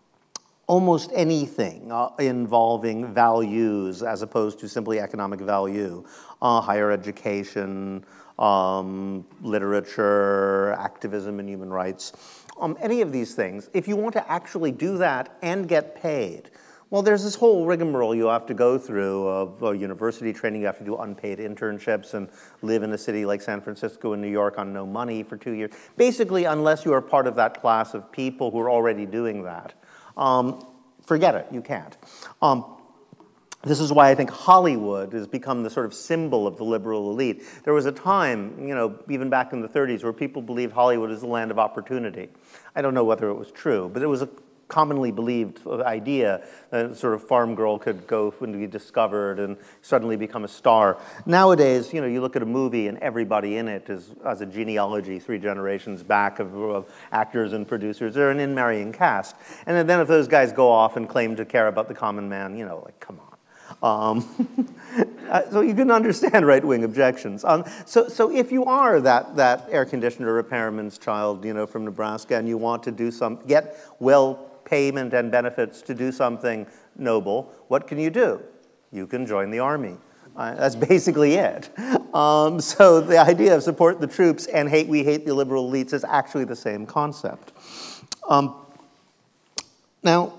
almost anything uh, involving values as opposed to simply economic value, uh, higher education, um, literature, activism in human rights, um, any of these things, if you want to actually do that and get paid, well, there's this whole rigmarole you have to go through of uh, university training. You have to do unpaid internships and live in a city like San Francisco and New York on no money for two years. Basically, unless you are part of that class of people who are already doing that, um, forget it, you can't. Um, this is why I think Hollywood has become the sort of symbol of the liberal elite. There was a time, you know, even back in the thirties, where people believed Hollywood is the land of opportunity. I don't know whether it was true, but it was a commonly believed idea that sort of farm girl could go and be discovered and suddenly become a star. Nowadays, you know, you look at a movie and everybody in it is has a genealogy three generations back of, of actors and producers. They're an in-marrying cast. And then if those guys go off and claim to care about the common man, you know, like, come on. Um, so you can understand right-wing objections. Um, so, so if you are that, that air conditioner repairman's child, you know, from Nebraska, and you want to do some, get well payment and benefits to do something noble, what can you do? You can join the army. Uh, that's basically it. Um, so the idea of support the troops and hate we hate the liberal elites is actually the same concept. Um, now.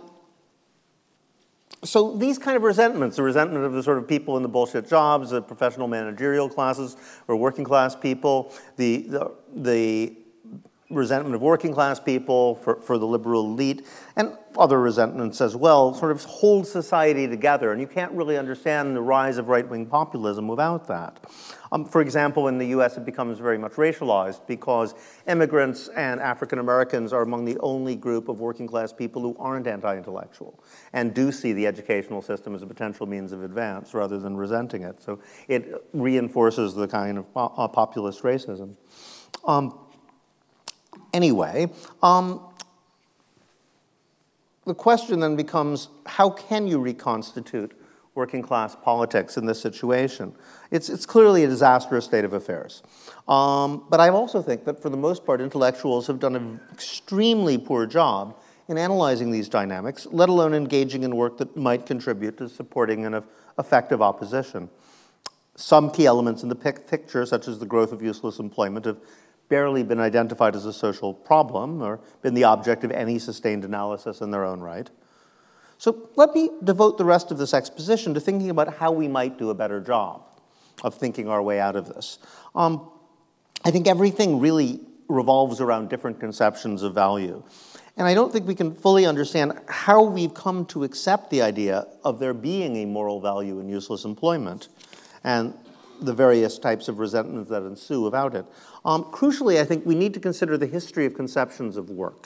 So these kind of resentments, the resentment of the sort of people in the bullshit jobs, the professional managerial classes or working class people, the, the, the resentment of working class people for, for the liberal elite, and other resentments as well, sort of hold society together. And you can't really understand the rise of right-wing populism without that. Um, for example, in the U S, it becomes very much racialized because immigrants and African Americans are among the only group of working class people who aren't anti-intellectual and do see the educational system as a potential means of advance rather than resenting it. So it reinforces the kind of uh, populist racism. Um, anyway, um, the question then becomes, how can you reconstitute working class politics in this situation? It's, it's clearly a disastrous state of affairs. Um, but I also think that for the most part, intellectuals have done an extremely poor job in analyzing these dynamics, let alone engaging in work that might contribute to supporting an effective opposition. Some key elements in the picture, such as the growth of useless employment, have barely been identified as a social problem or been the object of any sustained analysis in their own right. So let me devote the rest of this exposition to thinking about how we might do a better job of thinking our way out of this. Um, I think everything really revolves around different conceptions of value. And I don't think we can fully understand how we've come to accept the idea of there being a moral value in useless employment and the various types of resentments that ensue about it. Um, crucially, I think we need to consider the history of conceptions of work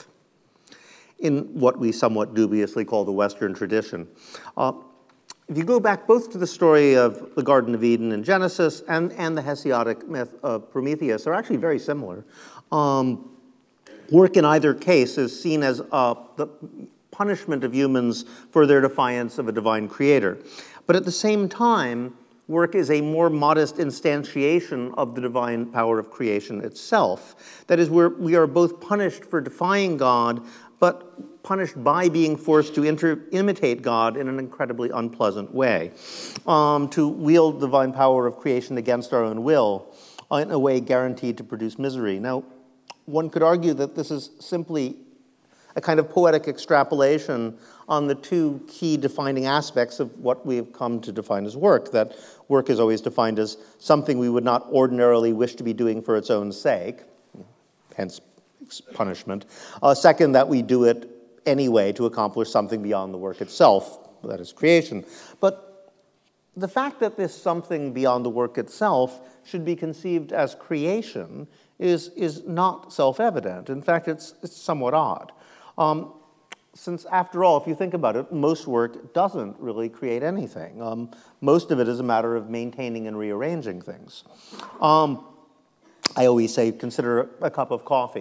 in what we somewhat dubiously call the Western tradition. Uh, if you go back both to the story of the Garden of Eden in Genesis and, and the Hesiodic myth of Prometheus, they're actually very similar. Um, work in either case is seen as uh, the punishment of humans for their defiance of a divine creator. But at the same time, work is a more modest instantiation of the divine power of creation itself. That is, we're, we are both punished for defying God, but punished by being forced to inter- imitate God in an incredibly unpleasant way, um, to wield the divine power of creation against our own will in a way guaranteed to produce misery. Now, one could argue that this is simply a kind of poetic extrapolation on the two key defining aspects of what we have come to define as work, that work is always defined as something we would not ordinarily wish to be doing for its own sake, hence punishment. Uh, second, that we do it anyway to accomplish something beyond the work itself, that is creation. But the fact that this something beyond the work itself should be conceived as creation is, is not self-evident. In fact, it's, it's somewhat odd. Um, since, after all, if you think about it, most work doesn't really create anything. Um, most of it is a matter of maintaining and rearranging things. Um, I always say, consider a cup of coffee.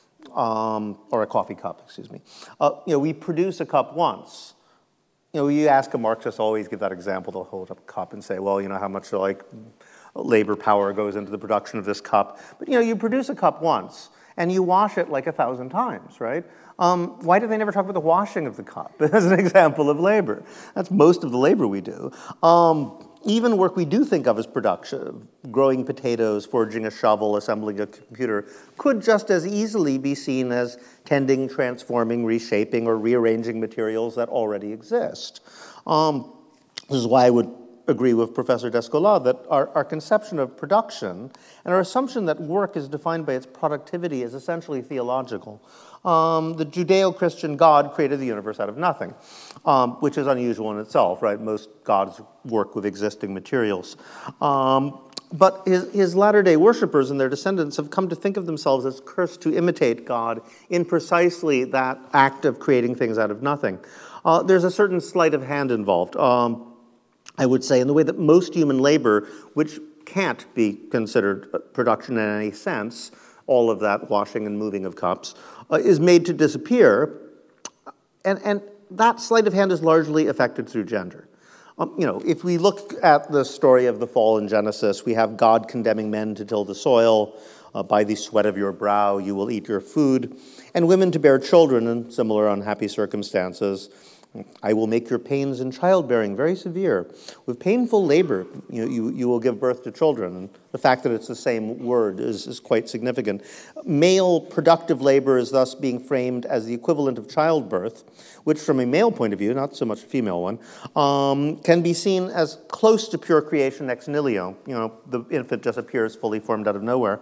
Um, or a coffee cup, excuse me. Uh, you know, we produce a cup once. You know, you ask a Marxist, always give that example. They'll hold up a cup and say, well, you know, how much like labor power goes into the production of this cup. But, you know, you produce a cup once, and you wash it like a thousand times, right? Um, why do they never talk about the washing of the cup as an example of labor? That's most of the labor we do. Um, Even work we do think of as production, growing potatoes, forging a shovel, assembling a computer, could just as easily be seen as tending, transforming, reshaping, or rearranging materials that already exist. Um, this is why I would agree with Professor Descola that our, our conception of production and our assumption that work is defined by its productivity is essentially theological. Um, the Judeo-Christian God created the universe out of nothing, um, which is unusual in itself, right? Most gods work with existing materials. Um, but his, his latter-day worshippers and their descendants have come to think of themselves as cursed to imitate God in precisely that act of creating things out of nothing. Uh, there's a certain sleight of hand involved, um, I would say, in the way that most human labor, which can't be considered production in any sense, all of that washing and moving of cups, uh, is made to disappear, and, and that sleight of hand is largely affected through gender. Um, you know, if we look at the story of the fall in Genesis, we have God condemning men to till the soil. Uh, by the sweat of your brow you will eat your food, and women to bear children in similar unhappy circumstances. I will make your pains in childbearing very severe. With painful labor, you, you, you will give birth to children. And the fact that it's the same word is, is quite significant. Male productive labor is thus being framed as the equivalent of childbirth, which from a male point of view, not so much a female one, um, can be seen as close to pure creation ex nihilo. You know, the infant just appears fully formed out of nowhere.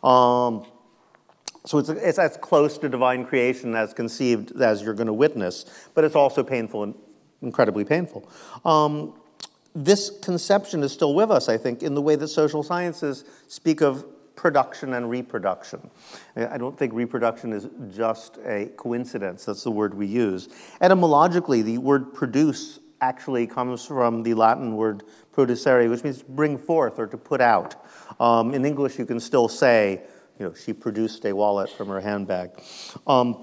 Um, So it's, it's as close to divine creation as conceived as you're going to witness, but it's also painful and incredibly painful. Um, this conception is still with us, I think, in the way that social sciences speak of production and reproduction. I don't think reproduction is just a coincidence. That's the word we use. Etymologically, the word produce actually comes from the Latin word producere, which means bring forth or to put out. Um, in English, you can still say, you know, she produced a wallet from her handbag. Um,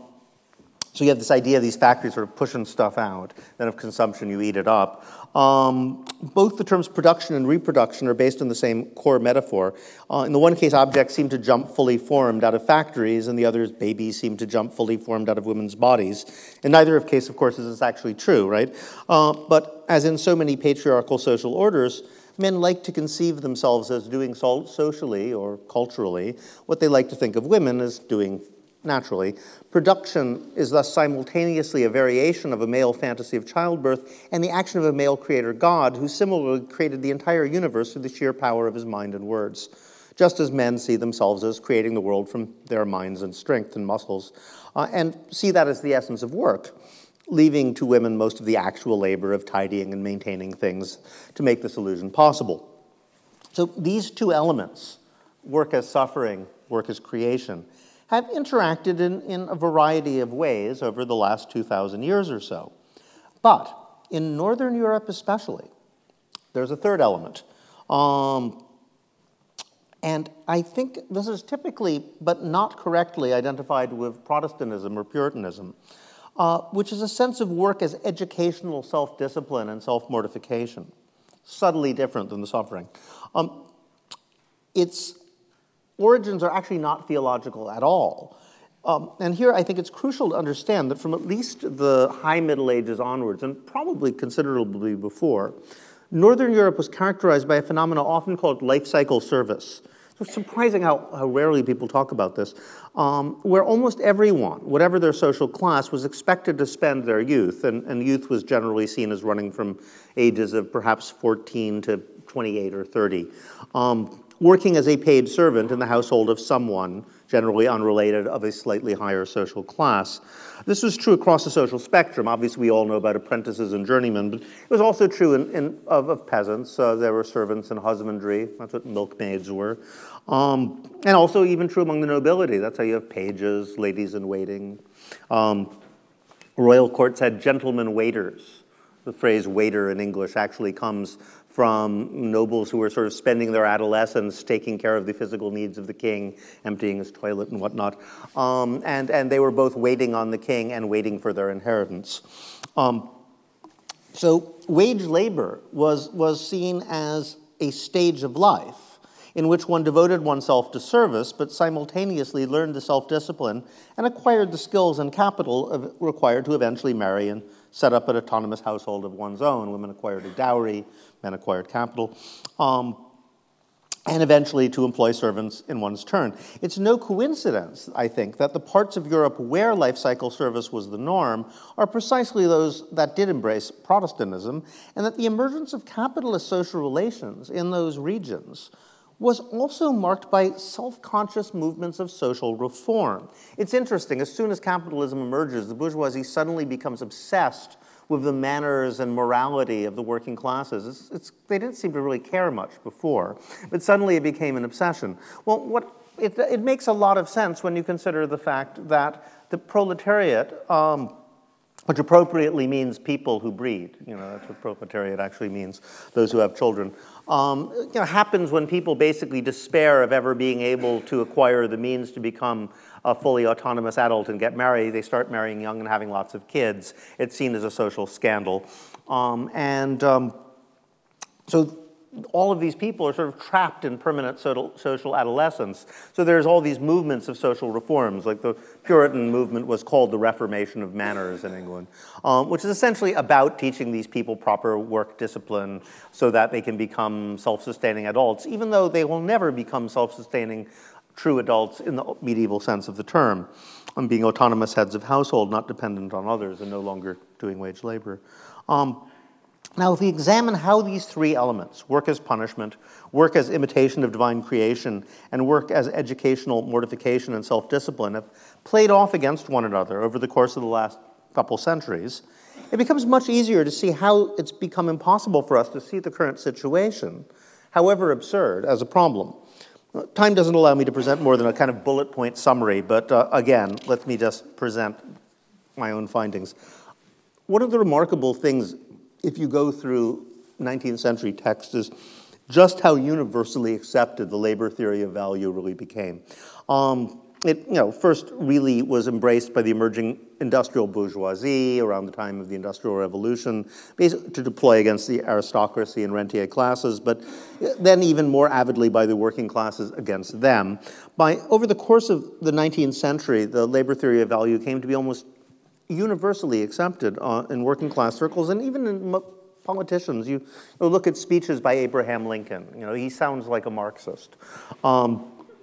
so you have this idea of these factories sort of pushing stuff out. Then of consumption, you eat it up. Um, both the terms production and reproduction are based on the same core metaphor. Uh, in the one case, objects seem to jump fully formed out of factories, and the other, babies seem to jump fully formed out of women's bodies. In neither of case, of course, is this actually true, right? Uh, but as in so many patriarchal social orders, men like to conceive themselves as doing so socially or culturally what they like to think of women as doing naturally. Production is thus simultaneously a variation of a male fantasy of childbirth and the action of a male creator God who similarly created the entire universe through the sheer power of his mind and words, just as men see themselves as creating the world from their minds and strength and muscles, uh, and see that as the essence of work, leaving to women most of the actual labor of tidying and maintaining things to make this illusion possible. So these two elements, work as suffering, work as creation, have interacted in, in a variety of ways over the last two thousand years or so. But in Northern Europe especially, there's a third element. Um, and I think this is typically, but not correctly, identified with Protestantism or Puritanism. Uh, which is a sense of work as educational self-discipline and self-mortification, subtly different than the suffering. Um, its origins are actually not theological at all. Um, and here I think it's crucial to understand that from at least the high Middle Ages onwards, and probably considerably before, Northern Europe was characterized by a phenomenon often called life cycle service. It's surprising how, how rarely people talk about this, um, where almost everyone, whatever their social class, was expected to spend their youth, and, and youth was generally seen as running from ages of perhaps fourteen to twenty-eight or thirty, um, working as a paid servant in the household of someone, generally unrelated, of a slightly higher social class. This was true across the social spectrum. Obviously, we all know about apprentices and journeymen, but it was also true in, in, of, of peasants. Uh, there were servants in husbandry. That's what milkmaids were. Um, and also even true among the nobility. That's how you have pages, ladies in waiting. Um, royal courts had gentlemen waiters. The phrase waiter in English actually comes from nobles who were sort of spending their adolescence taking care of the physical needs of the king, emptying his toilet and whatnot. Um, and, and they were both waiting on the king and waiting for their inheritance. Um, so wage labor was, was seen as a stage of life in which one devoted oneself to service, but simultaneously learned the self-discipline and acquired the skills and capital of, required to eventually marry and set up an autonomous household of one's own. Women acquired a dowry, men acquired capital, um, and eventually to employ servants in one's turn. It's no coincidence, I think, that the parts of Europe where life cycle service was the norm are precisely those that did embrace Protestantism, and that the emergence of capitalist social relations in those regions was also marked by self-conscious movements of social reform. It's interesting, as soon as capitalism emerges, the bourgeoisie suddenly becomes obsessed with the manners and morality of the working classes. It's, it's, they didn't seem to really care much before, but suddenly it became an obsession. Well, what, it, it makes a lot of sense when you consider the fact that the proletariat, um, which appropriately means people who breed, you know, that's what proletariat actually means, those who have children, um, you know, happens when people basically despair of ever being able to acquire the means to become a fully autonomous adult and get married. They start marrying young and having lots of kids. It's seen as a social scandal. Um, and um, so all of these people are sort of trapped in permanent social adolescence. So there's all these movements of social reforms, like the Puritan movement was called the Reformation of Manners in England, um, which is essentially about teaching these people proper work discipline so that they can become self-sustaining adults, even though they will never become self-sustaining true adults in the medieval sense of the term, and being autonomous heads of household, not dependent on others and no longer doing wage labor. Um, Now, if we examine how these three elements, work as punishment, work as imitation of divine creation, and work as educational mortification and self-discipline, have played off against one another over the course of the last couple centuries, it becomes much easier to see how it's become impossible for us to see the current situation, however absurd, as a problem. Time doesn't allow me to present more than a kind of bullet point summary, but uh, again, let me just present my own findings. One of the remarkable things, if you go through nineteenth century texts, is just how universally accepted the labor theory of value really became. Um, it, you know, first really was embraced by the emerging industrial bourgeoisie around the time of the Industrial Revolution, basically to deploy against the aristocracy and rentier classes, but then even more avidly by the working classes against them. By over the course of the nineteenth century, the labor theory of value came to be almost universally accepted uh, in working class circles and even in mo- politicians. You, you know, look at speeches by Abraham Lincoln. You know, he sounds like a Marxist. Um,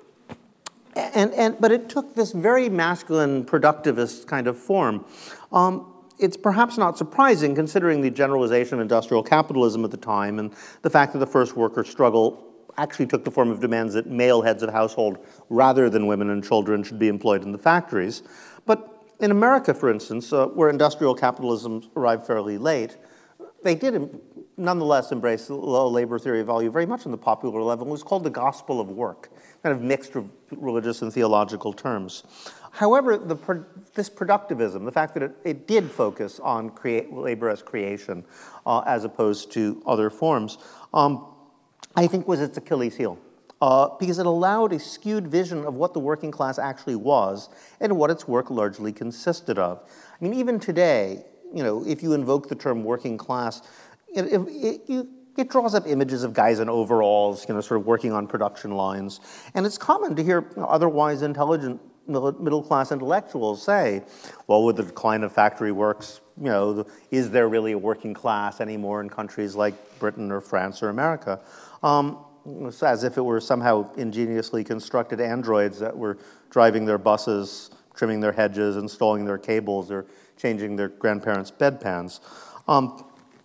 and, and, but it took this very masculine, productivist kind of form. Um, it's perhaps not surprising considering the generalization of industrial capitalism at the time and the fact that the first worker struggle actually took the form of demands that male heads of household rather than women and children should be employed in the factories. But in America, for instance, uh, where industrial capitalism arrived fairly late, they did em- nonetheless embrace the labor theory of value very much on the popular level. It was called the gospel of work, kind of mixed with religious and theological terms. However, the pro- this productivism, the fact that it, it did focus on create, labor as creation uh, as opposed to other forms, um, I think was its Achilles heel. Uh, because it allowed a skewed vision of what the working class actually was and what its work largely consisted of. I mean, even today, you know, if you invoke the term working class, it, it, it, you, it draws up images of guys in overalls, you know, sort of working on production lines. And it's common to hear you know, otherwise intelligent middle-class intellectuals say, well, with the decline of factory works, you know, is there really a working class anymore in countries like Britain or France or America? Um, as if it were somehow ingeniously constructed androids that were driving their buses, trimming their hedges, installing their cables, or changing their grandparents' bedpans. Um,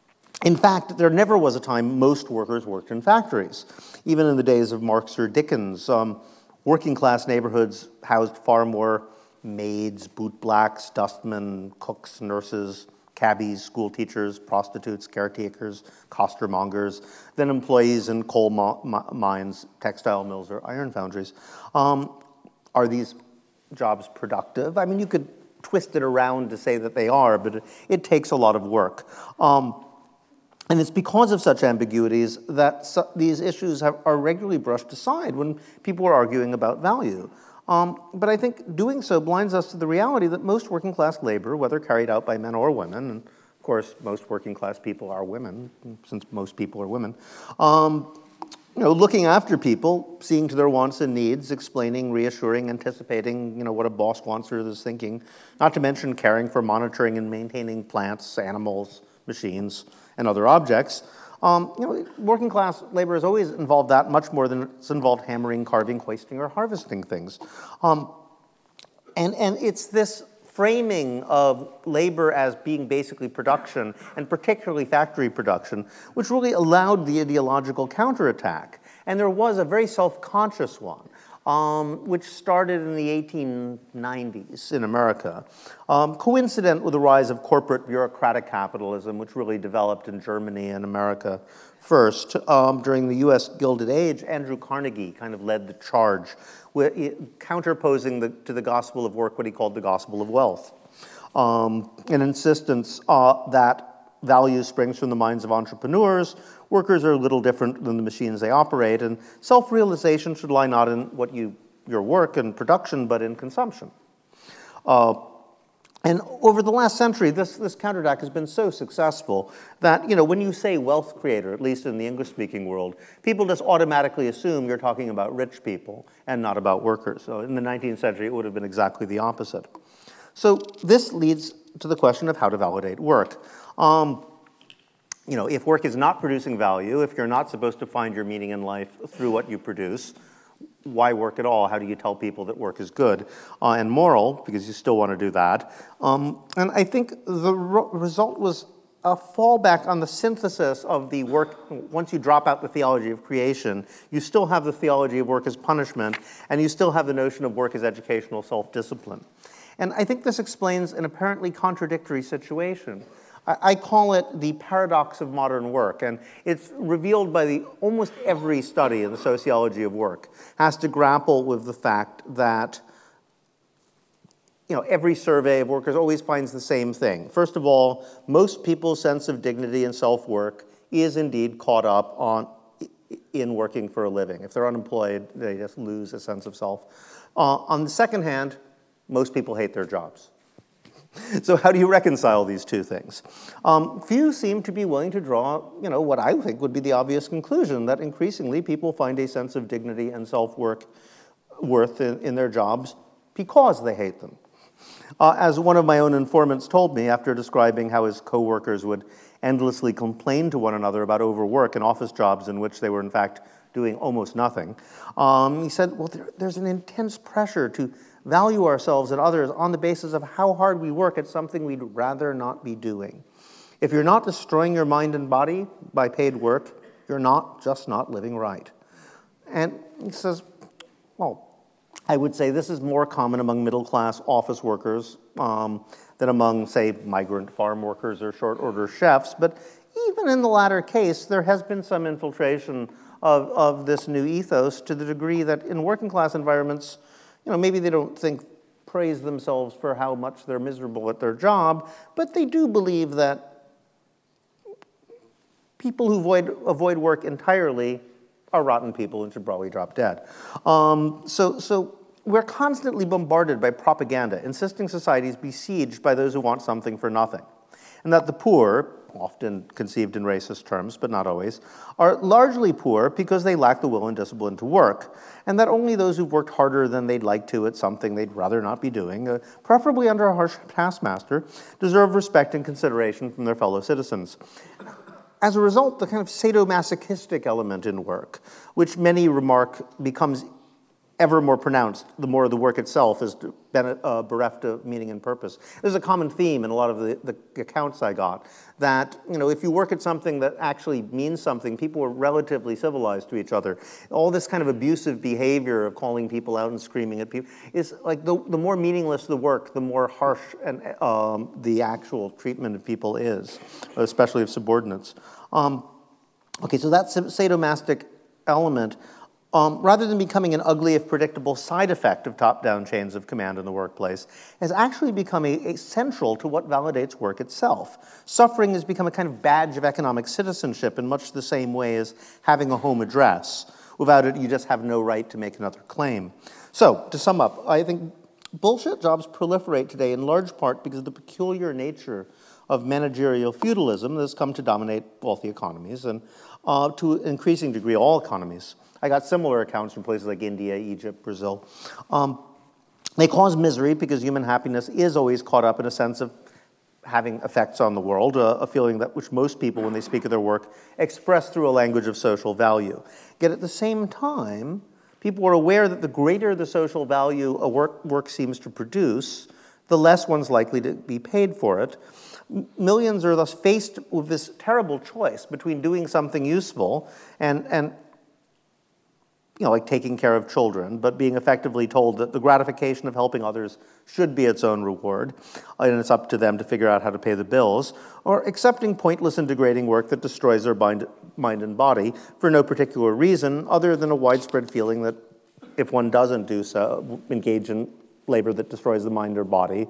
in fact, there never was a time most workers worked in factories. Even in the days of Marx or Dickens, um, working-class neighborhoods housed far more maids, bootblacks, dustmen, cooks, nurses, cabbies, school teachers, prostitutes, caretakers, costermongers, than employees in coal mo- mines, textile mills, or iron foundries. Um, are these jobs productive? I mean, you could twist it around to say that they are, but it, it takes a lot of work. Um, and it's because of such ambiguities that su- these issues have, are regularly brushed aside when people are arguing about value. Um, but I think doing so blinds us to the reality that most working class labor, whether carried out by men or women, and of course most working class people are women, since most people are women, um, you know, looking after people, seeing to their wants and needs, explaining, reassuring, anticipating, you know, what a boss wants or is thinking, not to mention caring for, monitoring, and maintaining plants, animals, machines, and other objects. Um, you know, working class labor has always involved that much more than it's involved hammering, carving, hoisting, or harvesting things. Um, and, and it's this framing of labor as being basically production, and particularly factory production, which really allowed the ideological counterattack. And there was a very self-conscious one. um, which started in the eighteen nineties in America, um, coincident with the rise of corporate bureaucratic capitalism, which really developed in Germany and America first. Um, during the U S Gilded Age, Andrew Carnegie kind of led the charge, with, counterposing the, to the gospel of work what he called the gospel of wealth. Um, an insistence uh, that value springs from the minds of entrepreneurs, workers are a little different than the machines they operate, and self-realization should lie not in what you, your work and production, but in consumption. Uh, and over the last century, this, this counterattack has been so successful that, you know, when you say wealth creator, at least in the English-speaking world, people just automatically assume you're talking about rich people and not about workers. So in the nineteenth century, it would have been exactly the opposite. So this leads to the question of how to validate work. Um, you know, if work is not producing value, if you're not supposed to find your meaning in life through what you produce, why work at all? How do you tell people that work is good uh, and moral, because you still want to do that? Um, and I think the ro- result was a fallback on the synthesis of the work. Once you drop out the theology of creation, you still have the theology of work as punishment, and you still have the notion of work as educational self-discipline. And I think this explains an apparently contradictory situation. I call it the paradox of modern work, and it's revealed by the almost every study in the sociology of work has to grapple with the fact that, you know, every survey of workers always finds the same thing. First of all, most people's sense of dignity and self-work is indeed caught up on in working for a living. If they're unemployed, they just lose a sense of self. Uh, on the second hand, most people hate their jobs. So how do you reconcile these two things? Um, few seem to be willing to draw, you know, what I think would be the obvious conclusion, that increasingly people find a sense of dignity and self-work worth in, in their jobs because they hate them. Uh, as one of my own informants told me after describing how his coworkers would endlessly complain to one another about overwork in office jobs in which they were in fact doing almost nothing, um, he said, well, there, there's an intense pressure to value ourselves and others on the basis of how hard we work at something we'd rather not be doing. If you're not destroying your mind and body by paid work, you're not just not living right. And he says, well, I would say this is more common among middle-class office workers um, than among, say, migrant farm workers or short-order chefs. But even in the latter case, there has been some infiltration of, of this new ethos to the degree that in working-class environments, you know, maybe they don't think, praise themselves for how much they're miserable at their job, but they do believe that people who avoid, avoid work entirely are rotten people and should probably drop dead. Um, so, so we're constantly bombarded by propaganda, insisting societies besieged by those who want something for nothing, and that the poor, often conceived in racist terms, but not always, are largely poor because they lack the will and discipline to work, and that only those who've worked harder than they'd like to at something they'd rather not be doing, uh, preferably under a harsh taskmaster, deserve respect and consideration from their fellow citizens. As a result, the kind of sadomasochistic element in work, which many remark becomes ever more pronounced the more the work itself is uh, bereft of meaning and purpose. There's a common theme in a lot of the, the accounts I got that, you know, if you work at something that actually means something, people are relatively civilized to each other. All this kind of abusive behavior of calling people out and screaming at people is like the, the more meaningless the work, the more harsh and um, the actual treatment of people is, especially of subordinates. Um, okay, so that sadomasochistic element, Um, rather than becoming an ugly, if predictable, side effect of top-down chains of command in the workplace, has actually become a, a central to what validates work itself. Suffering has become a kind of badge of economic citizenship in much the same way as having a home address. Without it, you just have no right to make another claim. So, to sum up, I think bullshit jobs proliferate today in large part because of the peculiar nature of managerial feudalism that has come to dominate wealthy economies and, uh, to an increasing degree, all economies. I got similar accounts from places like India, Egypt, Brazil. Um, they cause misery because human happiness is always caught up in a sense of having effects on the world, uh, a feeling that which most people, when they speak of their work, express through a language of social value. Yet at the same time, people are aware that the greater the social value a work, work seems to produce, the less one's likely to be paid for it. Millions are thus faced with this terrible choice between doing something useful and, and you know, like taking care of children, but being effectively told that the gratification of helping others should be its own reward, and it's up to them to figure out how to pay the bills, or accepting pointless and degrading work that destroys their mind, mind and body for no particular reason other than a widespread feeling that if one doesn't do so, engage in labor that destroys the mind or body,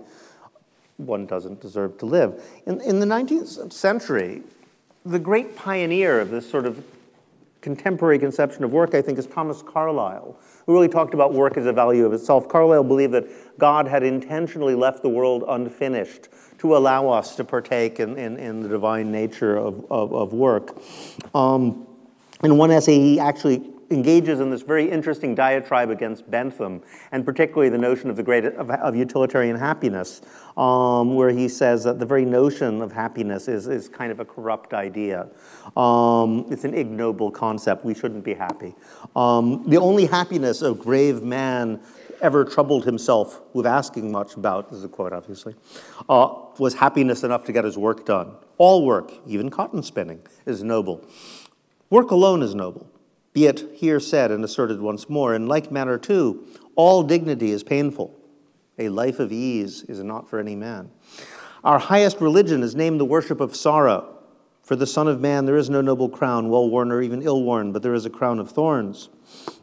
one doesn't deserve to live. In, in the nineteenth century, the great pioneer of this sort of contemporary conception of work, I think, is Thomas Carlyle, who really talked about work as a value of itself. Carlyle believed that God had intentionally left the world unfinished to allow us to partake in, in, in the divine nature of, of, of work. Um, in one essay, he actually engages in this very interesting diatribe against Bentham, and particularly the notion of the great of, of utilitarian happiness, um, where he says that the very notion of happiness is, is kind of a corrupt idea. Um, it's an ignoble concept. We shouldn't be happy. Um, the only happiness a grave man ever troubled himself with asking much about, this is a quote obviously, uh, was happiness enough to get his work done. All work, even cotton spinning, is noble. Work alone is noble. Be it here said and asserted once more, in like manner too, all dignity is painful. A life of ease is not for any man. Our highest religion is named the worship of sorrow. For the Son of Man there is no noble crown, well-worn or even ill-worn, but there is a crown of thorns.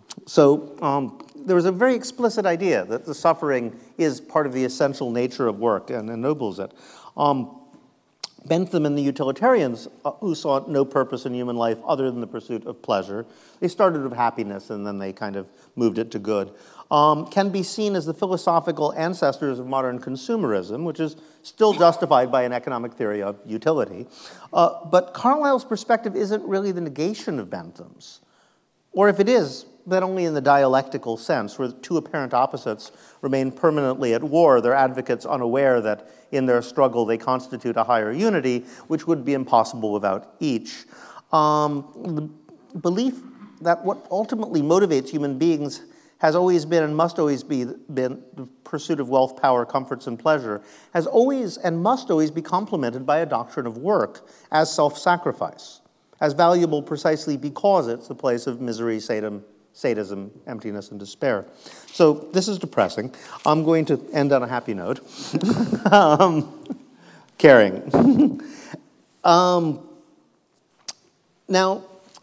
So um, there was a very explicit idea that the suffering is part of the essential nature of work and ennobles it. Um, Bentham and the utilitarians, uh, who saw no purpose in human life other than the pursuit of pleasure, they started with happiness and then they kind of moved it to good, um, can be seen as the philosophical ancestors of modern consumerism, which is still justified by an economic theory of utility. Uh, but Carlyle's perspective isn't really the negation of Bentham's. Or if it is, then only in the dialectical sense, where two apparent opposites remain permanently at war, their advocates unaware that in their struggle they constitute a higher unity, which would be impossible without each. Um, the belief that what ultimately motivates human beings has always been and must always be been the pursuit of wealth, power, comforts, and pleasure, has always and must always be complemented by a doctrine of work as self-sacrifice, as valuable precisely because it's the place of misery, sadism, sadism, emptiness, and despair. So this is depressing. I'm going to end on a happy note. um, caring. um, now,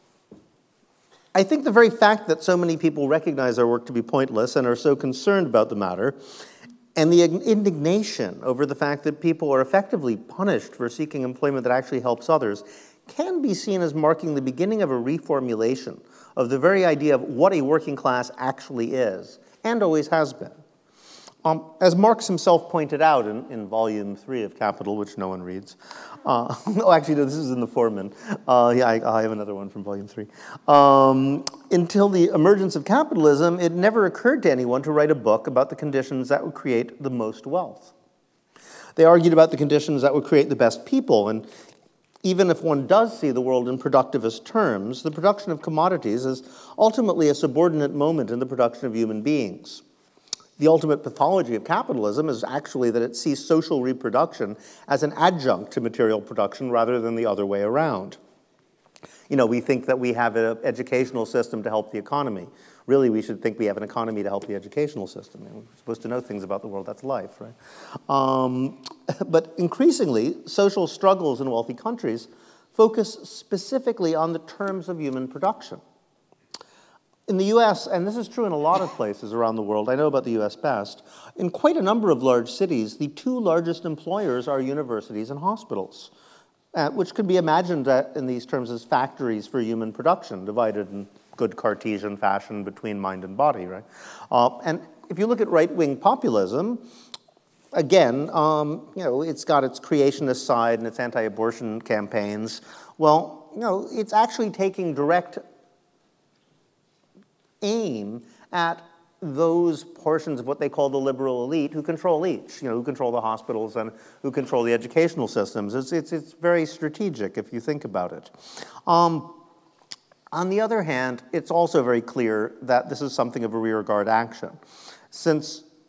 I think the very fact that so many people recognize our work to be pointless and are so concerned about the matter, and the indignation over the fact that people are effectively punished for seeking employment that actually helps others, can be seen as marking the beginning of a reformulation of the very idea of what a working class actually is, and always has been. Um, as Marx himself pointed out in, in volume three of Capital, which no one reads. Uh, oh, actually, no, this is in the Foreman. Uh, yeah, I, I have another one from volume three. Um, until the emergence of capitalism, it never occurred to anyone to write a book about the conditions that would create the most wealth. They argued about the conditions that would create the best people, and even if one does see the world in productivist terms, the production of commodities is ultimately a subordinate moment in the production of human beings. The ultimate pathology of capitalism is actually that it sees social reproduction as an adjunct to material production rather than the other way around. You know, we think that we have an educational system to help the economy. Really, we should think we have an economy to help the educational system. We're supposed to know things about the world. That's life, right? Um, but increasingly, social struggles in wealthy countries focus specifically on the terms of human production. In the U S, and this is true in a lot of places around the world, I know about the U S best, in quite a number of large cities, the two largest employers are universities and hospitals, uh, which could be imagined in these terms as factories for human production, divided in good Cartesian fashion between mind and body, right? Uh, and if you look at right-wing populism, again, um, you know, it's got its creationist side and its anti-abortion campaigns. Well, you know, it's actually taking direct aim at those portions of what they call the liberal elite who control each, you know, who control the hospitals and who control the educational systems. It's, it's, it's very strategic if you think about it. Um, on the other hand, it's also very clear that this is something of a rearguard action. Since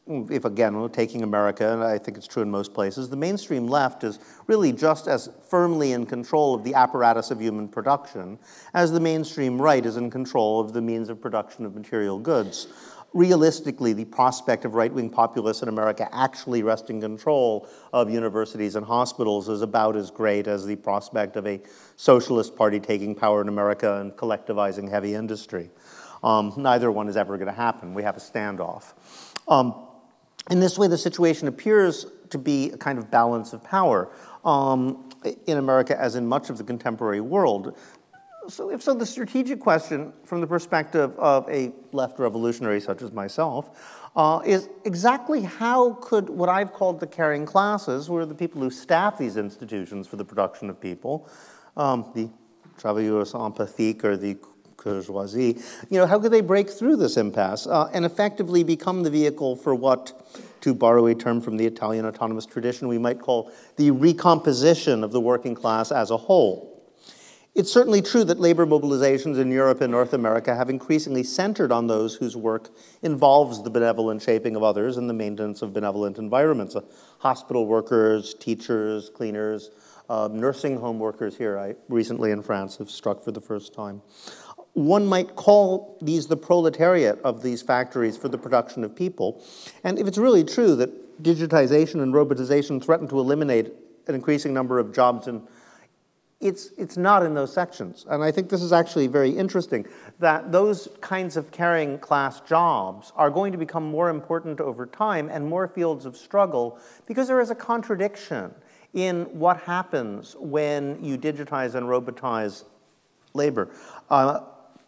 if again, we're taking America, and I think it's true in most places, the mainstream left is really just as firmly in control of the apparatus of human production as the mainstream right is in control of the means of production of material goods. Realistically, the prospect of right-wing populists in America actually wresting control of universities and hospitals is about as great as the prospect of a socialist party taking power in America and collectivizing heavy industry. Um, neither one is ever going to happen. We have a standoff. Um, in this way, the situation appears to be a kind of balance of power um, in America as in much of the contemporary world. So if so, the strategic question from the perspective of a left revolutionary such as myself uh, is exactly how could what I've called the caring classes, who are the people who staff these institutions for the production of people, um, the travailleurs empathiques or the courgeoisie, you know, how could they break through this impasse uh, and effectively become the vehicle for what, to borrow a term from the Italian autonomous tradition, we might call the recomposition of the working class as a whole? It's certainly true that labor mobilizations in Europe and North America have increasingly centered on those whose work involves the benevolent shaping of others and the maintenance of benevolent environments. Uh, hospital workers, teachers, cleaners, uh, nursing home workers here, I recently in France have struck for the first time. One might call these the proletariat of these factories for the production of people. And if it's really true that digitization and robotization threaten to eliminate an increasing number of jobs in It's, it's not in those sections. And I think this is actually very interesting, that those kinds of caring class jobs are going to become more important over time and more fields of struggle because there is a contradiction in what happens when you digitize and robotize labor. Uh,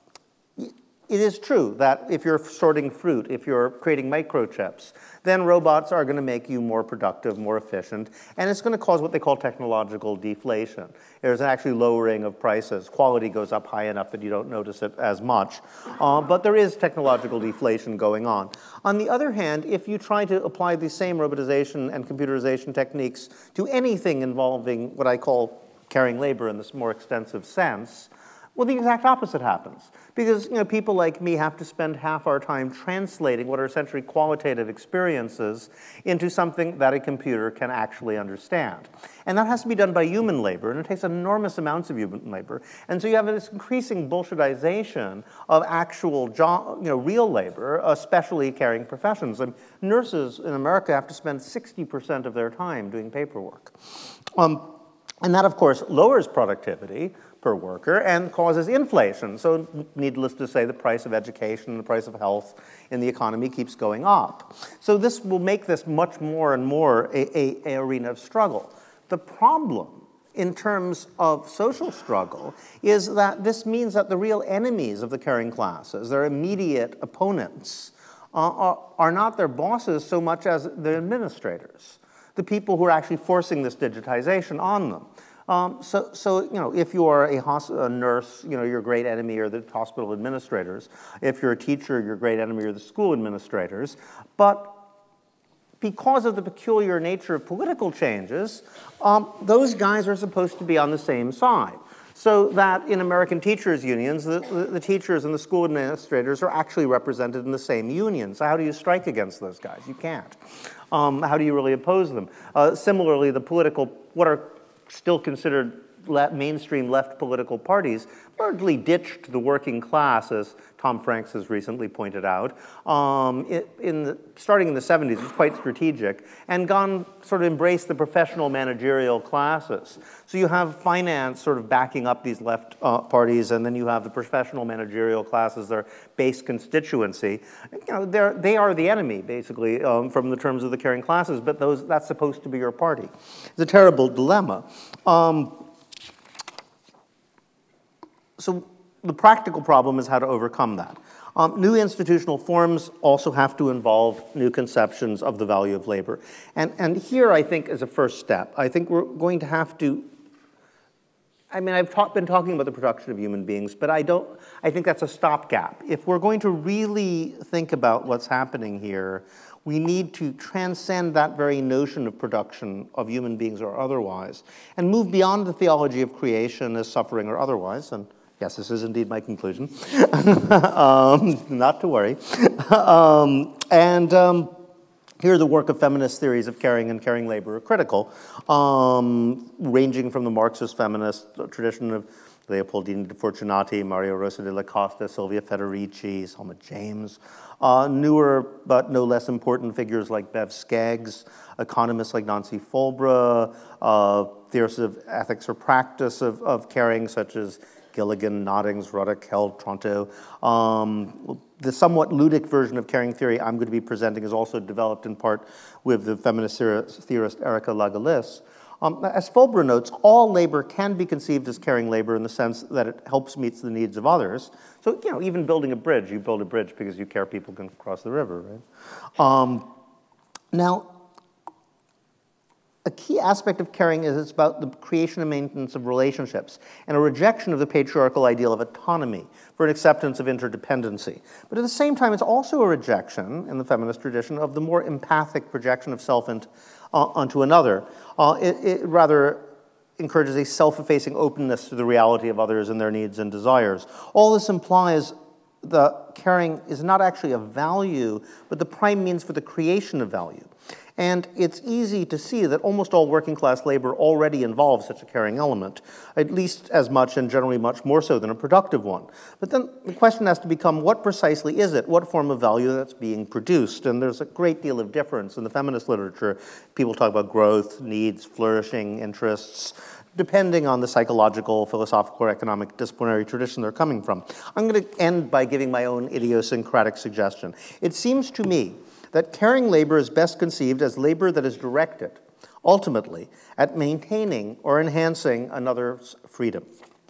It is true that if you're sorting fruit, if you're creating microchips, then robots are going to make you more productive, more efficient, and it's going to cause what they call technological deflation. There's an actually lowering of prices. Quality goes up high enough that you don't notice it as much, uh, but there is technological deflation going on. On the other hand, if you try to apply the same robotization and computerization techniques to anything involving what I call carrying labor in this more extensive sense, well, the exact opposite happens. Because you know, people like me have to spend half our time translating what are essentially qualitative experiences into something that a computer can actually understand. And that has to be done by human labor, and it takes enormous amounts of human labor. And so you have this increasing bullshitization of actual job, you know, real labor, especially caring professions. And nurses in America have to spend sixty percent of their time doing paperwork. Um, and that, of course, lowers productivity per worker and causes inflation. So needless to say, the price of education, the price of health in the economy keeps going up. So this will make this much more and more a, a, a arena of struggle. The problem in terms of social struggle is that this means that the real enemies of the caring classes, their immediate opponents, uh, are, are not their bosses so much as the administrators, the people who are actually forcing this digitization on them. Um, so, so, you know, if you are a, a nurse, you know, your great enemy are the hospital administrators. If you're a teacher, your great enemy are the school administrators. But because of the peculiar nature of political changes, um, those guys are supposed to be on the same side. So that in American teachers' unions, the, the, the teachers and the school administrators are actually represented in the same union. So how do you strike against those guys? You can't. Um, how do you really oppose them? Uh, similarly, the political, what are still considered le- mainstream left political parties largely ditched the working class, as Tom Franks has recently pointed out. Um, in, in the, starting in the seventies, it's quite strategic, and gone sort of embraced the professional managerial classes. So you have finance sort of backing up these left uh, parties, and then you have the professional managerial classes, their base constituency. You know, they're, they are the enemy, basically, um, from the terms of the caring classes, but those, that's supposed to be your party. It's a terrible dilemma. Um, So the practical problem is how to overcome that. Um, new institutional forms also have to involve new conceptions of the value of labor. And, and here, I think, is a first step. I think we're going to have to, I mean, I've talk, been talking about the production of human beings, but I don't, I think that's a stopgap. If we're going to really think about what's happening here, we need to transcend that very notion of production of human beings or otherwise, and move beyond the theology of creation as suffering or otherwise. And yes, this is indeed my conclusion. um, not to worry. um, and um, Here, the work of feminist theories of caring and caring labor are critical, um, ranging from the Marxist feminist tradition of Leopoldina de Fortunati, Maria Rosa de la Costa, Silvia Federici, Selma James, uh, newer but no less important figures like Bev Skaggs, economists like Nancy Folbra, uh, theorists of ethics or practice of, of caring, such as Gilligan, Noddings, Ruddock, Held, Tronto. Um, the somewhat ludic version of caring theory I'm going to be presenting is also developed in part with the feminist theorist Erica Lagalis. Um, as Folbra notes, all labor can be conceived as caring labor in the sense that it helps meet the needs of others. So, you know, even building a bridge, you build a bridge because you care people can cross the river, right? Um, now, a key aspect of caring is it's about the creation and maintenance of relationships and a rejection of the patriarchal ideal of autonomy for an acceptance of interdependency. But at the same time, it's also a rejection, in the feminist tradition, of the more empathic projection of self into, uh, onto another. Uh, it, it rather encourages a self-effacing openness to the reality of others and their needs and desires. All this implies the caring is not actually a value, but the prime means for the creation of value. And it's easy to see that almost all working class labor already involves such a caring element, at least as much and generally much more so than a productive one. But then the question has to become, what precisely is it? What form of value that's being produced? And there's a great deal of difference in the feminist literature. People talk about growth, needs, flourishing, interests, depending on the psychological, philosophical, or economic disciplinary tradition they're coming from. I'm going to end by giving my own idiosyncratic suggestion. It seems to me that caring labor is best conceived as labor that is directed, ultimately, at maintaining or enhancing another's freedom.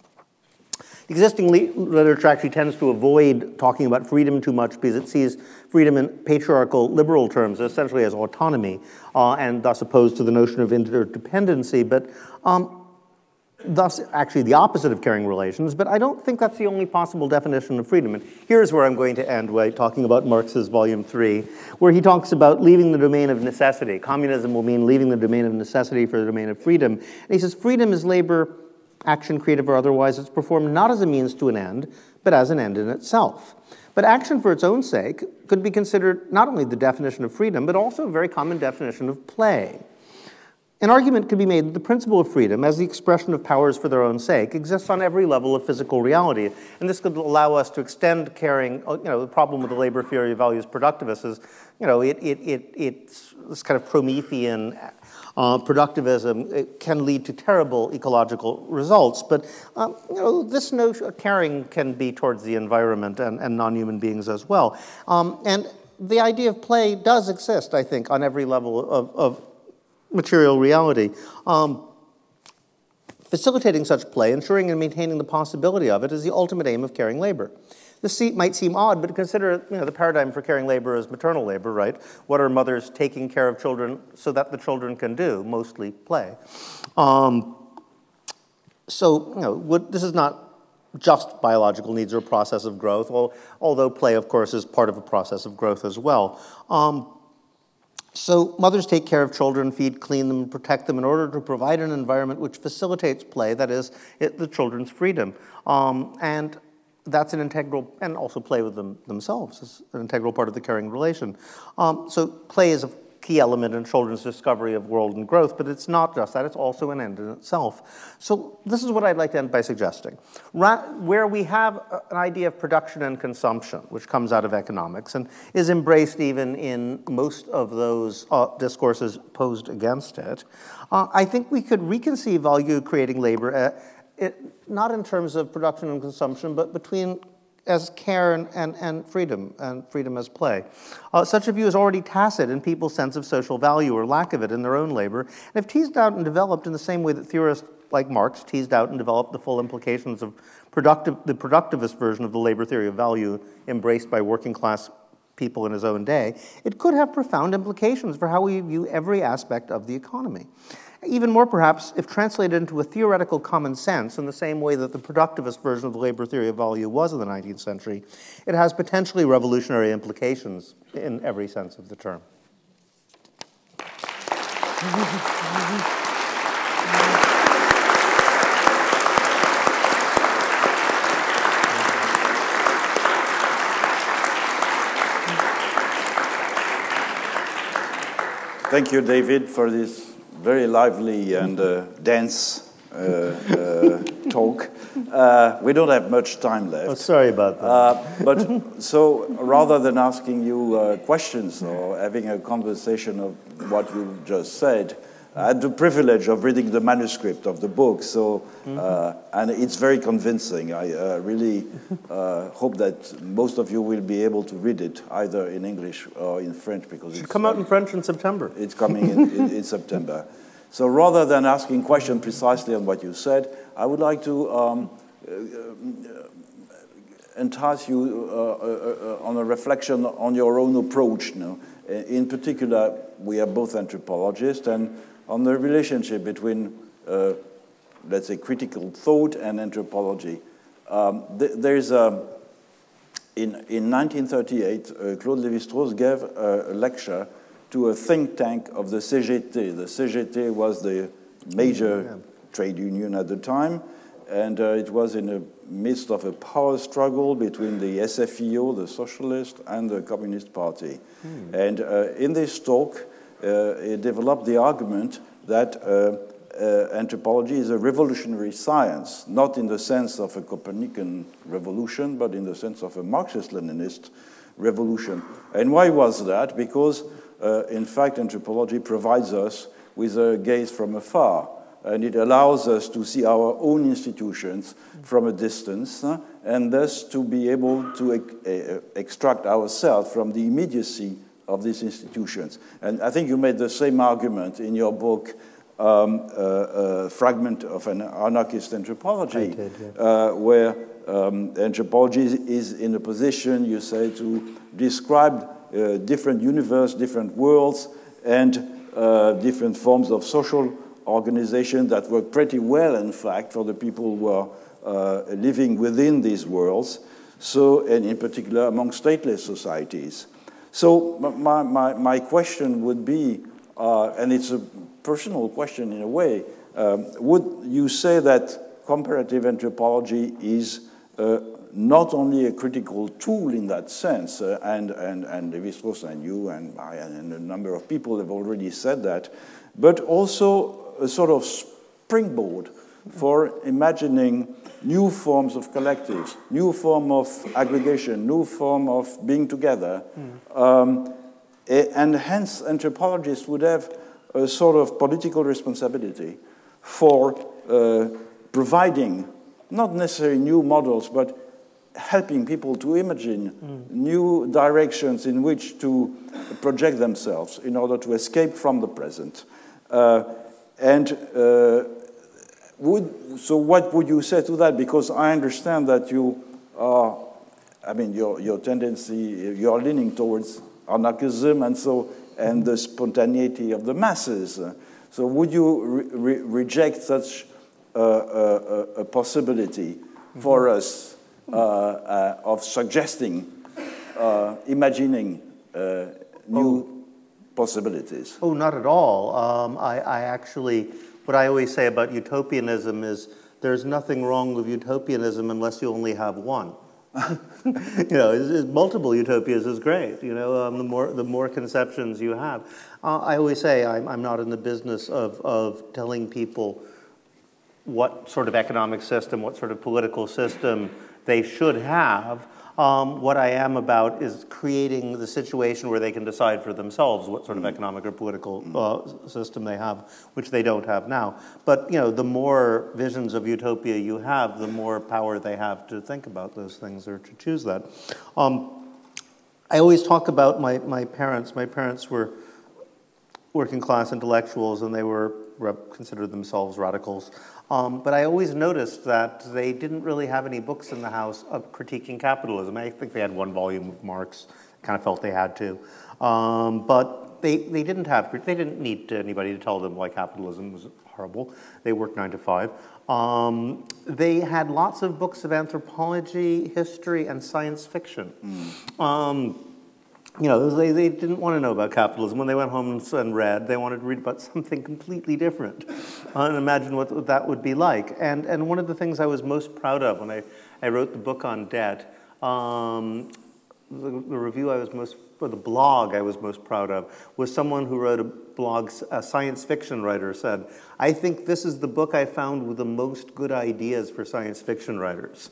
Existing literature actually tends to avoid talking about freedom too much because it sees freedom in patriarchal liberal terms, essentially as autonomy, uh, and thus opposed to the notion of interdependency, but um, thus actually the opposite of caring relations. But I don't think that's the only possible definition of freedom. And here's where I'm going to end by talking about Marx's volume three, where he talks about leaving the domain of necessity. Communism will mean leaving the domain of necessity for the domain of freedom. And he says freedom is labor, action, creative or otherwise. It's performed not as a means to an end, but as an end in itself. But action for its own sake could be considered not only the definition of freedom, but also a very common definition of play. An argument could be made that the principle of freedom, as the expression of powers for their own sake, exists on every level of physical reality. And this could allow us to extend caring. You know, the problem with the labor theory of values productivists is, you know, it, it, it, it's this kind of Promethean uh, productivism. It can lead to terrible ecological results. But, um, you know, this notion of caring can be towards the environment and, and non-human beings as well. Um, and the idea of play does exist, I think, on every level of, of material reality. Um, facilitating such play, ensuring and maintaining the possibility of it, is the ultimate aim of caring labor. This might seem odd, but consider, you know, the paradigm for caring labor is maternal labor, right? What are mothers taking care of children so that the children can do? Mostly play. Um, so, you know, what, this is not just biological needs or a process of growth, although play, of course, is part of a process of growth as well. Um, So mothers take care of children, feed, clean them, protect them in order to provide an environment which facilitates play, that is, it, the children's freedom. Um, and that's an integral, and also play with them themselves is an integral part of the caring relation. Um, so play is a key element in children's discovery of world and growth, but it's not just that, it's also an end in itself. So this is what I'd like to end by suggesting. Ra- where we have a, an idea of production and consumption, which comes out of economics and is embraced even in most of those uh, discourses posed against it, uh, I think we could reconceive value-creating labor, uh, it, not in terms of production and consumption, but between as care and, and, and freedom, and freedom as play. Uh, such a view is already tacit in people's sense of social value or lack of it in their own labor, and if teased out and developed in the same way that theorists like Marx teased out and developed the full implications of productive, the productivist version of the labor theory of value embraced by working class people in his own day, it could have profound implications for how we view every aspect of the economy. Even more, perhaps, if translated into a theoretical common sense in the same way that the productivist version of the labor theory of value was in the nineteenth century, it has potentially revolutionary implications in every sense of the term. Thank you, David, for this very lively and uh, dense uh, uh, talk. Uh, we don't have much time left. Oh, sorry about that. Uh, but so rather than asking you uh, questions or having a conversation of what you just said, I had the privilege of reading the manuscript of the book, so uh, and it's very convincing. I uh, really uh, hope that most of you will be able to read it either in English or in French, because It should it's come out in French in September. It's coming in, in, in September. So rather than asking questions precisely on what you said, I would like to um, uh, entice you uh, uh, uh, on a reflection on your own approach. You know? In particular, we are both anthropologists, and on the relationship between, uh, let's say, critical thought and anthropology. Um, th there's a, in, in nineteen thirty-eight, uh, Claude Lévi-Strauss gave a, a lecture to a think tank of the C G T. The C G T was the major yeah. trade union at the time, and uh, it was in the midst of a power struggle between the S F I O, the Socialist, and the Communist Party. Hmm. And uh, in this talk, uh, it developed the argument that uh, uh, anthropology is a revolutionary science, not in the sense of a Copernican revolution, but in the sense of a Marxist-Leninist revolution. And why was that? Because, uh, in fact, anthropology provides us with a gaze from afar, and it allows us to see our own institutions from a distance, uh, and thus to be able to e extract ourselves from the immediacy of these institutions. And I think you made the same argument in your book, um, uh, uh, Fragment of an Anarchist Anthropology, did, yeah. uh, where um, anthropology is, is in a position, you say, to describe uh, different universe, different worlds, and uh, different forms of social organization that work pretty well, in fact, for the people who are uh, living within these worlds, so, and in particular among stateless societies. So my, my, my question would be, uh, and it's a personal question in a way, um, would you say that comparative anthropology is uh, not only a critical tool in that sense, uh, and, and, and Lévi-Strauss and you and I and a number of people have already said that, but also a sort of springboard for imagining new forms of collectives, new form of aggregation, new form of being together. Mm. Um, and hence, anthropologists would have a sort of political responsibility for uh, providing not necessarily new models, but helping people to imagine mm. new directions in which to project themselves in order to escape from the present. Uh, and uh, Would, so what would you say to that? Because I understand that you are, I mean, your, your tendency, you're leaning towards anarchism and so, and the spontaneity of the masses. So would you re re reject such uh, a, a possibility mm-hmm. for us uh, uh, of suggesting, uh, imagining uh, new oh. possibilities? Oh, not at all. Um, I, I actually... What I always say about utopianism is there's nothing wrong with utopianism unless you only have one. you know, it's, it's multiple utopias is great. You know, um, the more the more conceptions you have. Uh, I always say I'm, I'm not in the business of of telling people what sort of economic system, what sort of political system they should have. Um, what I am about is creating the situation where they can decide for themselves what sort of economic or political uh, system they have, which they don't have now. But you know, the more visions of utopia you have, the more power they have to think about those things or to choose that. Um, I always talk about my, my parents. My parents were working class intellectuals, and they were considered themselves radicals. Um, but I always noticed that they didn't really have any books in the house of critiquing capitalism. I think they had one volume of Marx, kind of felt they had to. Um, but they, they didn't have, they didn't need anybody to tell them why capitalism was horrible. They worked nine to five. Um, they had lots of books of anthropology, history, and science fiction. Mm. Um, You know, they, they didn't want to know about capitalism. When they went home and read, they wanted to read about something completely different uh, and imagine what that would be like. And, and one of the things I was most proud of when I, I wrote the book on debt um, the, the review I was most, or the blog I was most proud of, was someone who wrote a blog, a science fiction writer said, I think this is the book I found with the most good ideas for science fiction writers.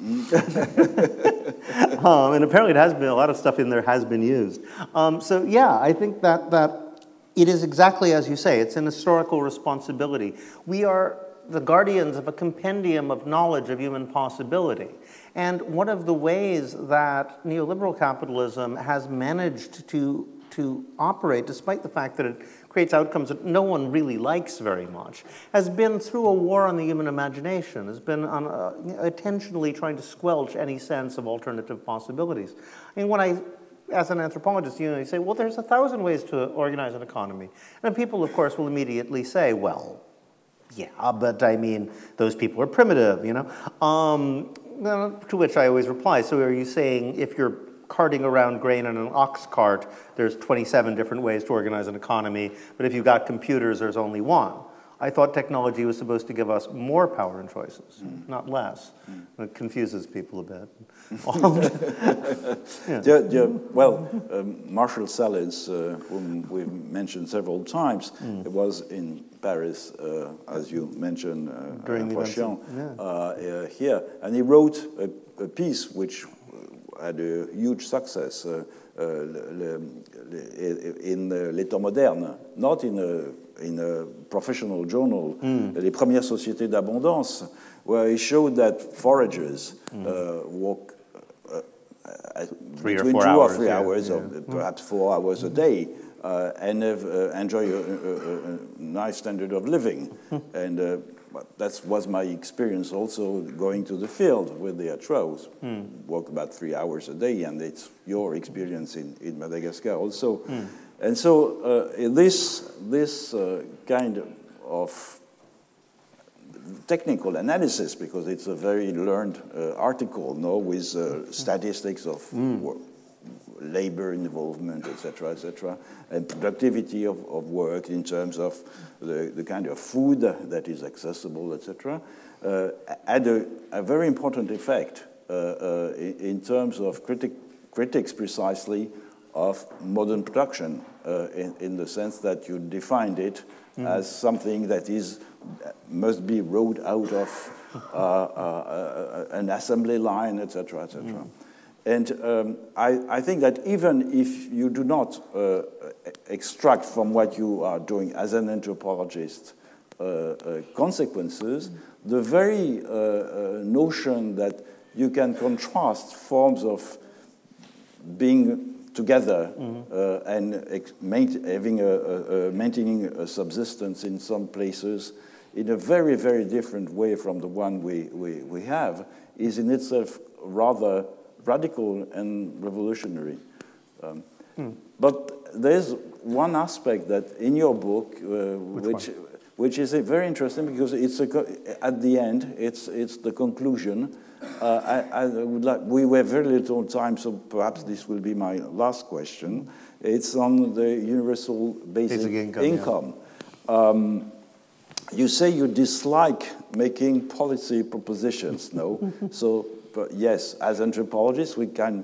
um, and apparently it has been, a lot of stuff in there has been used. Um, so yeah, I think that, that it is exactly as you say, it's an historical responsibility. We are the guardians of a compendium of knowledge of human possibility. And one of the ways that neoliberal capitalism has managed to, to operate, despite the fact that it creates outcomes that no one really likes very much, has been through a war on the human imagination, has been on, uh, intentionally trying to squelch any sense of alternative possibilities. I mean, when I, as an anthropologist, you know, you say, well, there's a thousand ways to organize an economy. And people, of course, will immediately say, well, yeah, but I mean, those people are primitive, you know? Um, to which I always reply, so are you saying if you're carting around grain in an ox cart, there's twenty-seven different ways to organize an economy, but if you've got computers, there's only one? I thought technology was supposed to give us more power and choices, mm. not less. Mm. It confuses people a bit. yeah. Yeah, yeah, well, um, Marshall Sahlins, uh, whom we've mentioned several times, mm. was in Paris, uh, as you mentioned, uh, during the Poisson, yeah. uh, uh, here, and he wrote a, a piece which had a huge success uh, uh, le, le, in uh, L'État moderne, not in a, in a professional journal, mm. Les Premières Sociétés d'Abondance, where he showed that foragers mm. uh, walk uh, uh, three between or four two hours, or three yeah. hours, Yeah. or perhaps four hours a day, uh, and have, uh, enjoy a, a, a nice standard of living. and uh, that was my experience also going to the field with the Atros. Mm. Walk about three hours a day, and it's your experience in, in Madagascar also. Mm. And so uh, this, this uh, kind of technical analysis, because it's a very learned uh, article, no, with uh, statistics of mm. work, labor involvement, et cetera, et cetera, and productivity of, of work in terms of the, the kind of food that is accessible, et cetera, uh, had a, a very important effect uh, uh, in, in terms of critic, critics precisely of modern production, uh, in, in the sense that you defined it mm. as something that is must be wrote out of uh, uh, uh, an assembly line, et cetera, et cetera. Mm. And um, I, I think that even if you do not uh, extract from what you are doing as an anthropologist uh, uh, consequences, the very uh, uh, notion that you can contrast forms of being together mm-hmm. uh, and ex- having a, a, a maintaining a subsistence in some places in a very, very different way from the one we, we, we have is in itself rather radical and revolutionary. Um, mm. But there's one aspect that in your book, uh, which, which, which is very interesting because it's a, at the end, it's, it's the conclusion. Uh, I, I would like, we have very little time, so perhaps this will be my last question. It's on the universal basic, basic income. income. Yeah. Um, you say you dislike making policy propositions, no? So, but yes, as anthropologists, we can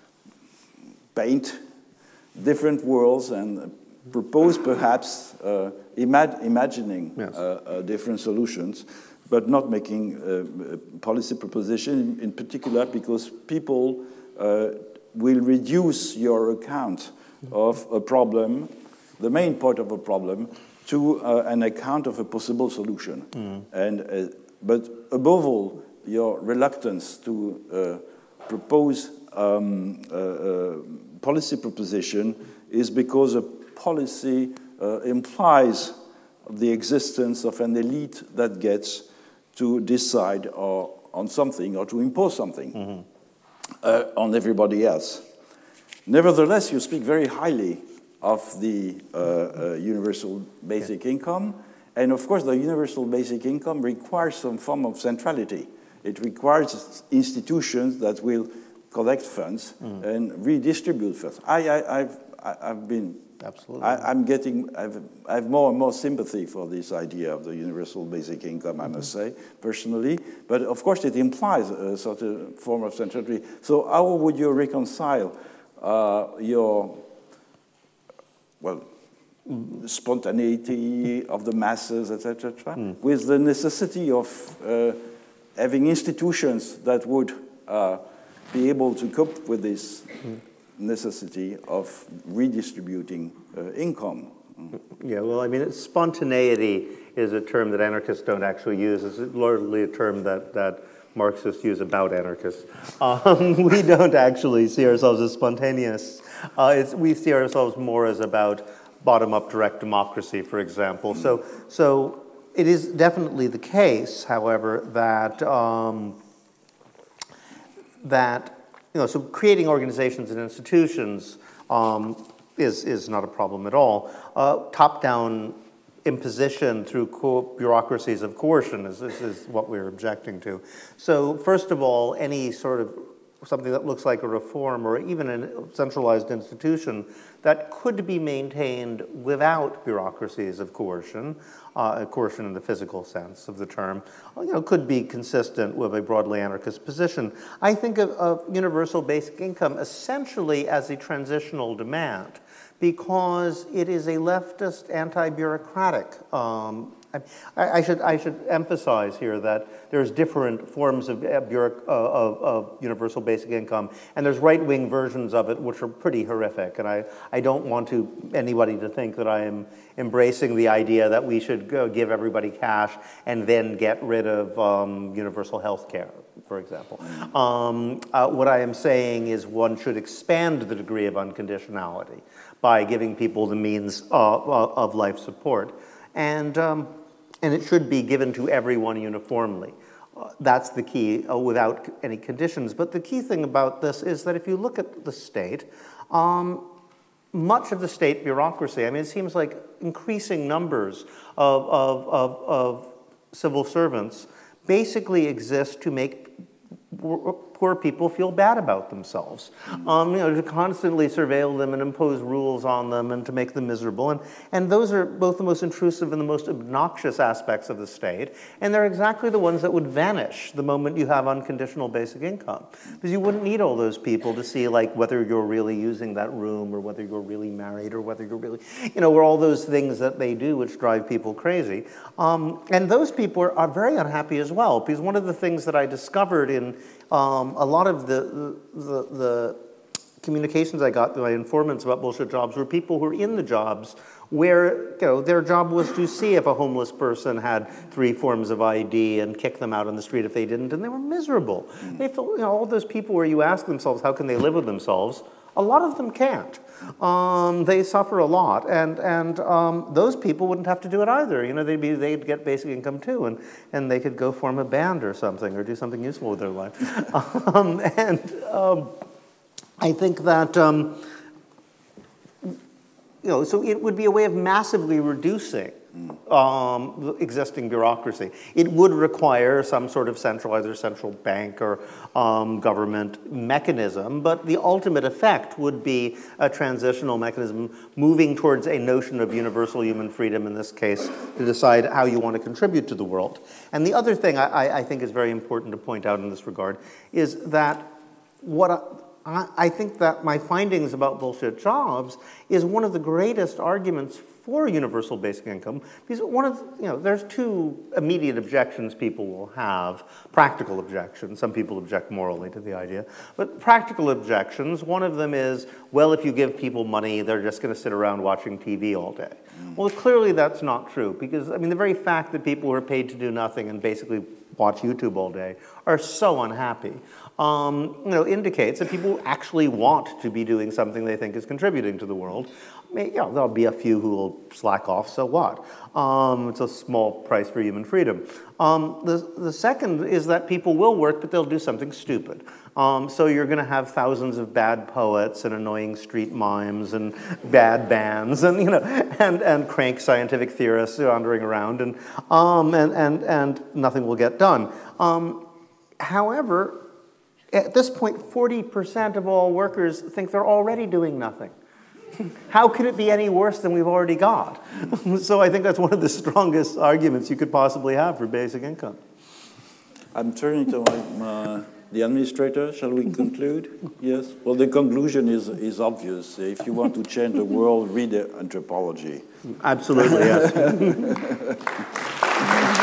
paint different worlds and propose perhaps uh, imag- imagining yes. uh, uh, different solutions, but not making uh, policy proposition in particular because people uh, will reduce your account of a problem, the main part of a problem, to uh, an account of a possible solution. Mm. And uh, but above all, your reluctance to uh, propose um, uh, uh, policy proposition is because a policy uh, implies the existence of an elite that gets to decide or, on something or to impose something mm-hmm. uh, on everybody else. Nevertheless, you speak very highly of the uh, uh, universal basic yeah. income, and of course the universal basic income requires some form of centrality. It requires institutions that will collect funds mm. and redistribute funds. I, I, I've, I've been, absolutely. I, I'm getting, I've, I have more and more sympathy for this idea of the universal basic income. I must mm-hmm. say, personally. But of course, it implies a sort of form of centrality. So, how would you reconcile uh, your, well, spontaneity of the masses, et cetera, et cetera, mm. with the necessity of uh, having institutions that would uh, be able to cope with this mm. necessity of redistributing uh, income. Yeah, well, I mean, spontaneity is a term that anarchists don't actually use. It's largely a term that, that Marxists use about anarchists. Um, we don't actually see ourselves as spontaneous. Uh, it's, we see ourselves more as about bottom-up direct democracy, for example. So, so it is definitely the case, however, that um, that you know, so creating organizations and institutions um, is is not a problem at all. Uh, top-down imposition through co- bureaucracies of coercion is, is is what we're objecting to. So, first of all, any sort of something that looks like a reform or even a centralized institution that could be maintained without bureaucracies of coercion, uh, coercion in the physical sense of the term, you know, could be consistent with a broadly anarchist position. I think of, of universal basic income essentially as a transitional demand because it is a leftist anti-bureaucratic um, I, I, should, I should emphasize here that there's different forms of, uh, of, of universal basic income, and there's right-wing versions of it which are pretty horrific. And I, I don't want to anybody to think that I am embracing the idea that we should go give everybody cash and then get rid of um, universal health care, for example. Um, uh, what I am saying is one should expand the degree of unconditionality by giving people the means uh, of life support. And, um, and it should be given to everyone uniformly. Uh, that's the key, uh, without any conditions. But the key thing about this is that if you look at the state, um, much of the state bureaucracy, I mean, it seems like increasing numbers of, of, of, of civil servants basically exist to make poor people feel bad about themselves, um, you know, to constantly surveil them and impose rules on them and to make them miserable. And, and those are both the most intrusive and the most obnoxious aspects of the state. And they're exactly the ones that would vanish the moment you have unconditional basic income. Because you wouldn't need all those people to see like whether you're really using that room or whether you're really married or whether you're really, you know, or all those things that they do which drive people crazy. Um, and those people are, are very unhappy as well. Because one of the things that I discovered in Um, a lot of the, the, the communications I got by informants about bullshit jobs were people who were in the jobs where, you know, their job was to see if a homeless person had three forms of I D and kick them out on the street if they didn't, and they were miserable. They felt, you know, all those people where you ask themselves how can they live with themselves, a lot of them can't. Um, they suffer a lot, and and um, those people wouldn't have to do it either. You know, they'd be they'd get basic income too, and and they could go form a band or something, or do something useful with their life. um, and um, I think that um, you know, so it would be a way of massively reducing Um, the existing bureaucracy. It would require some sort of centralized or central bank or um, government mechanism, but the ultimate effect would be a transitional mechanism moving towards a notion of universal human freedom, in this case, to decide how you want to contribute to the world. And the other thing I, I think is very important to point out in this regard is that what I, I think that my findings about bullshit jobs is one of the greatest arguments for universal basic income, because one of, you know, there's two immediate objections people will have, practical objections. Some people object morally to the idea, but practical objections, one of them is, well, if you give people money, they're just going to sit around watching T V all day. Mm. Well, clearly that's not true, because, I mean, the very fact that people who are paid to do nothing and basically watch YouTube all day are so unhappy, um, you know, indicates that people actually want to be doing something they think is contributing to the world. I mean, yeah, there'll be a few who will slack off, so what? Um, it's a small price for human freedom. Um, the, the second is that people will work, but they'll do something stupid. Um, so you're going to have thousands of bad poets and annoying street mimes and bad bands and, you know, and, and crank scientific theorists wandering around, and, um, and, and, and nothing will get done. Um, however, at this point, forty percent of all workers think they're already doing nothing. How could it be any worse than we've already got? So I think that's one of the strongest arguments you could possibly have for basic income. I'm turning to my, my The administrator, shall we conclude? Yes? Well, the conclusion is, is obvious. If you want to change the world, read anthropology. Absolutely, yes.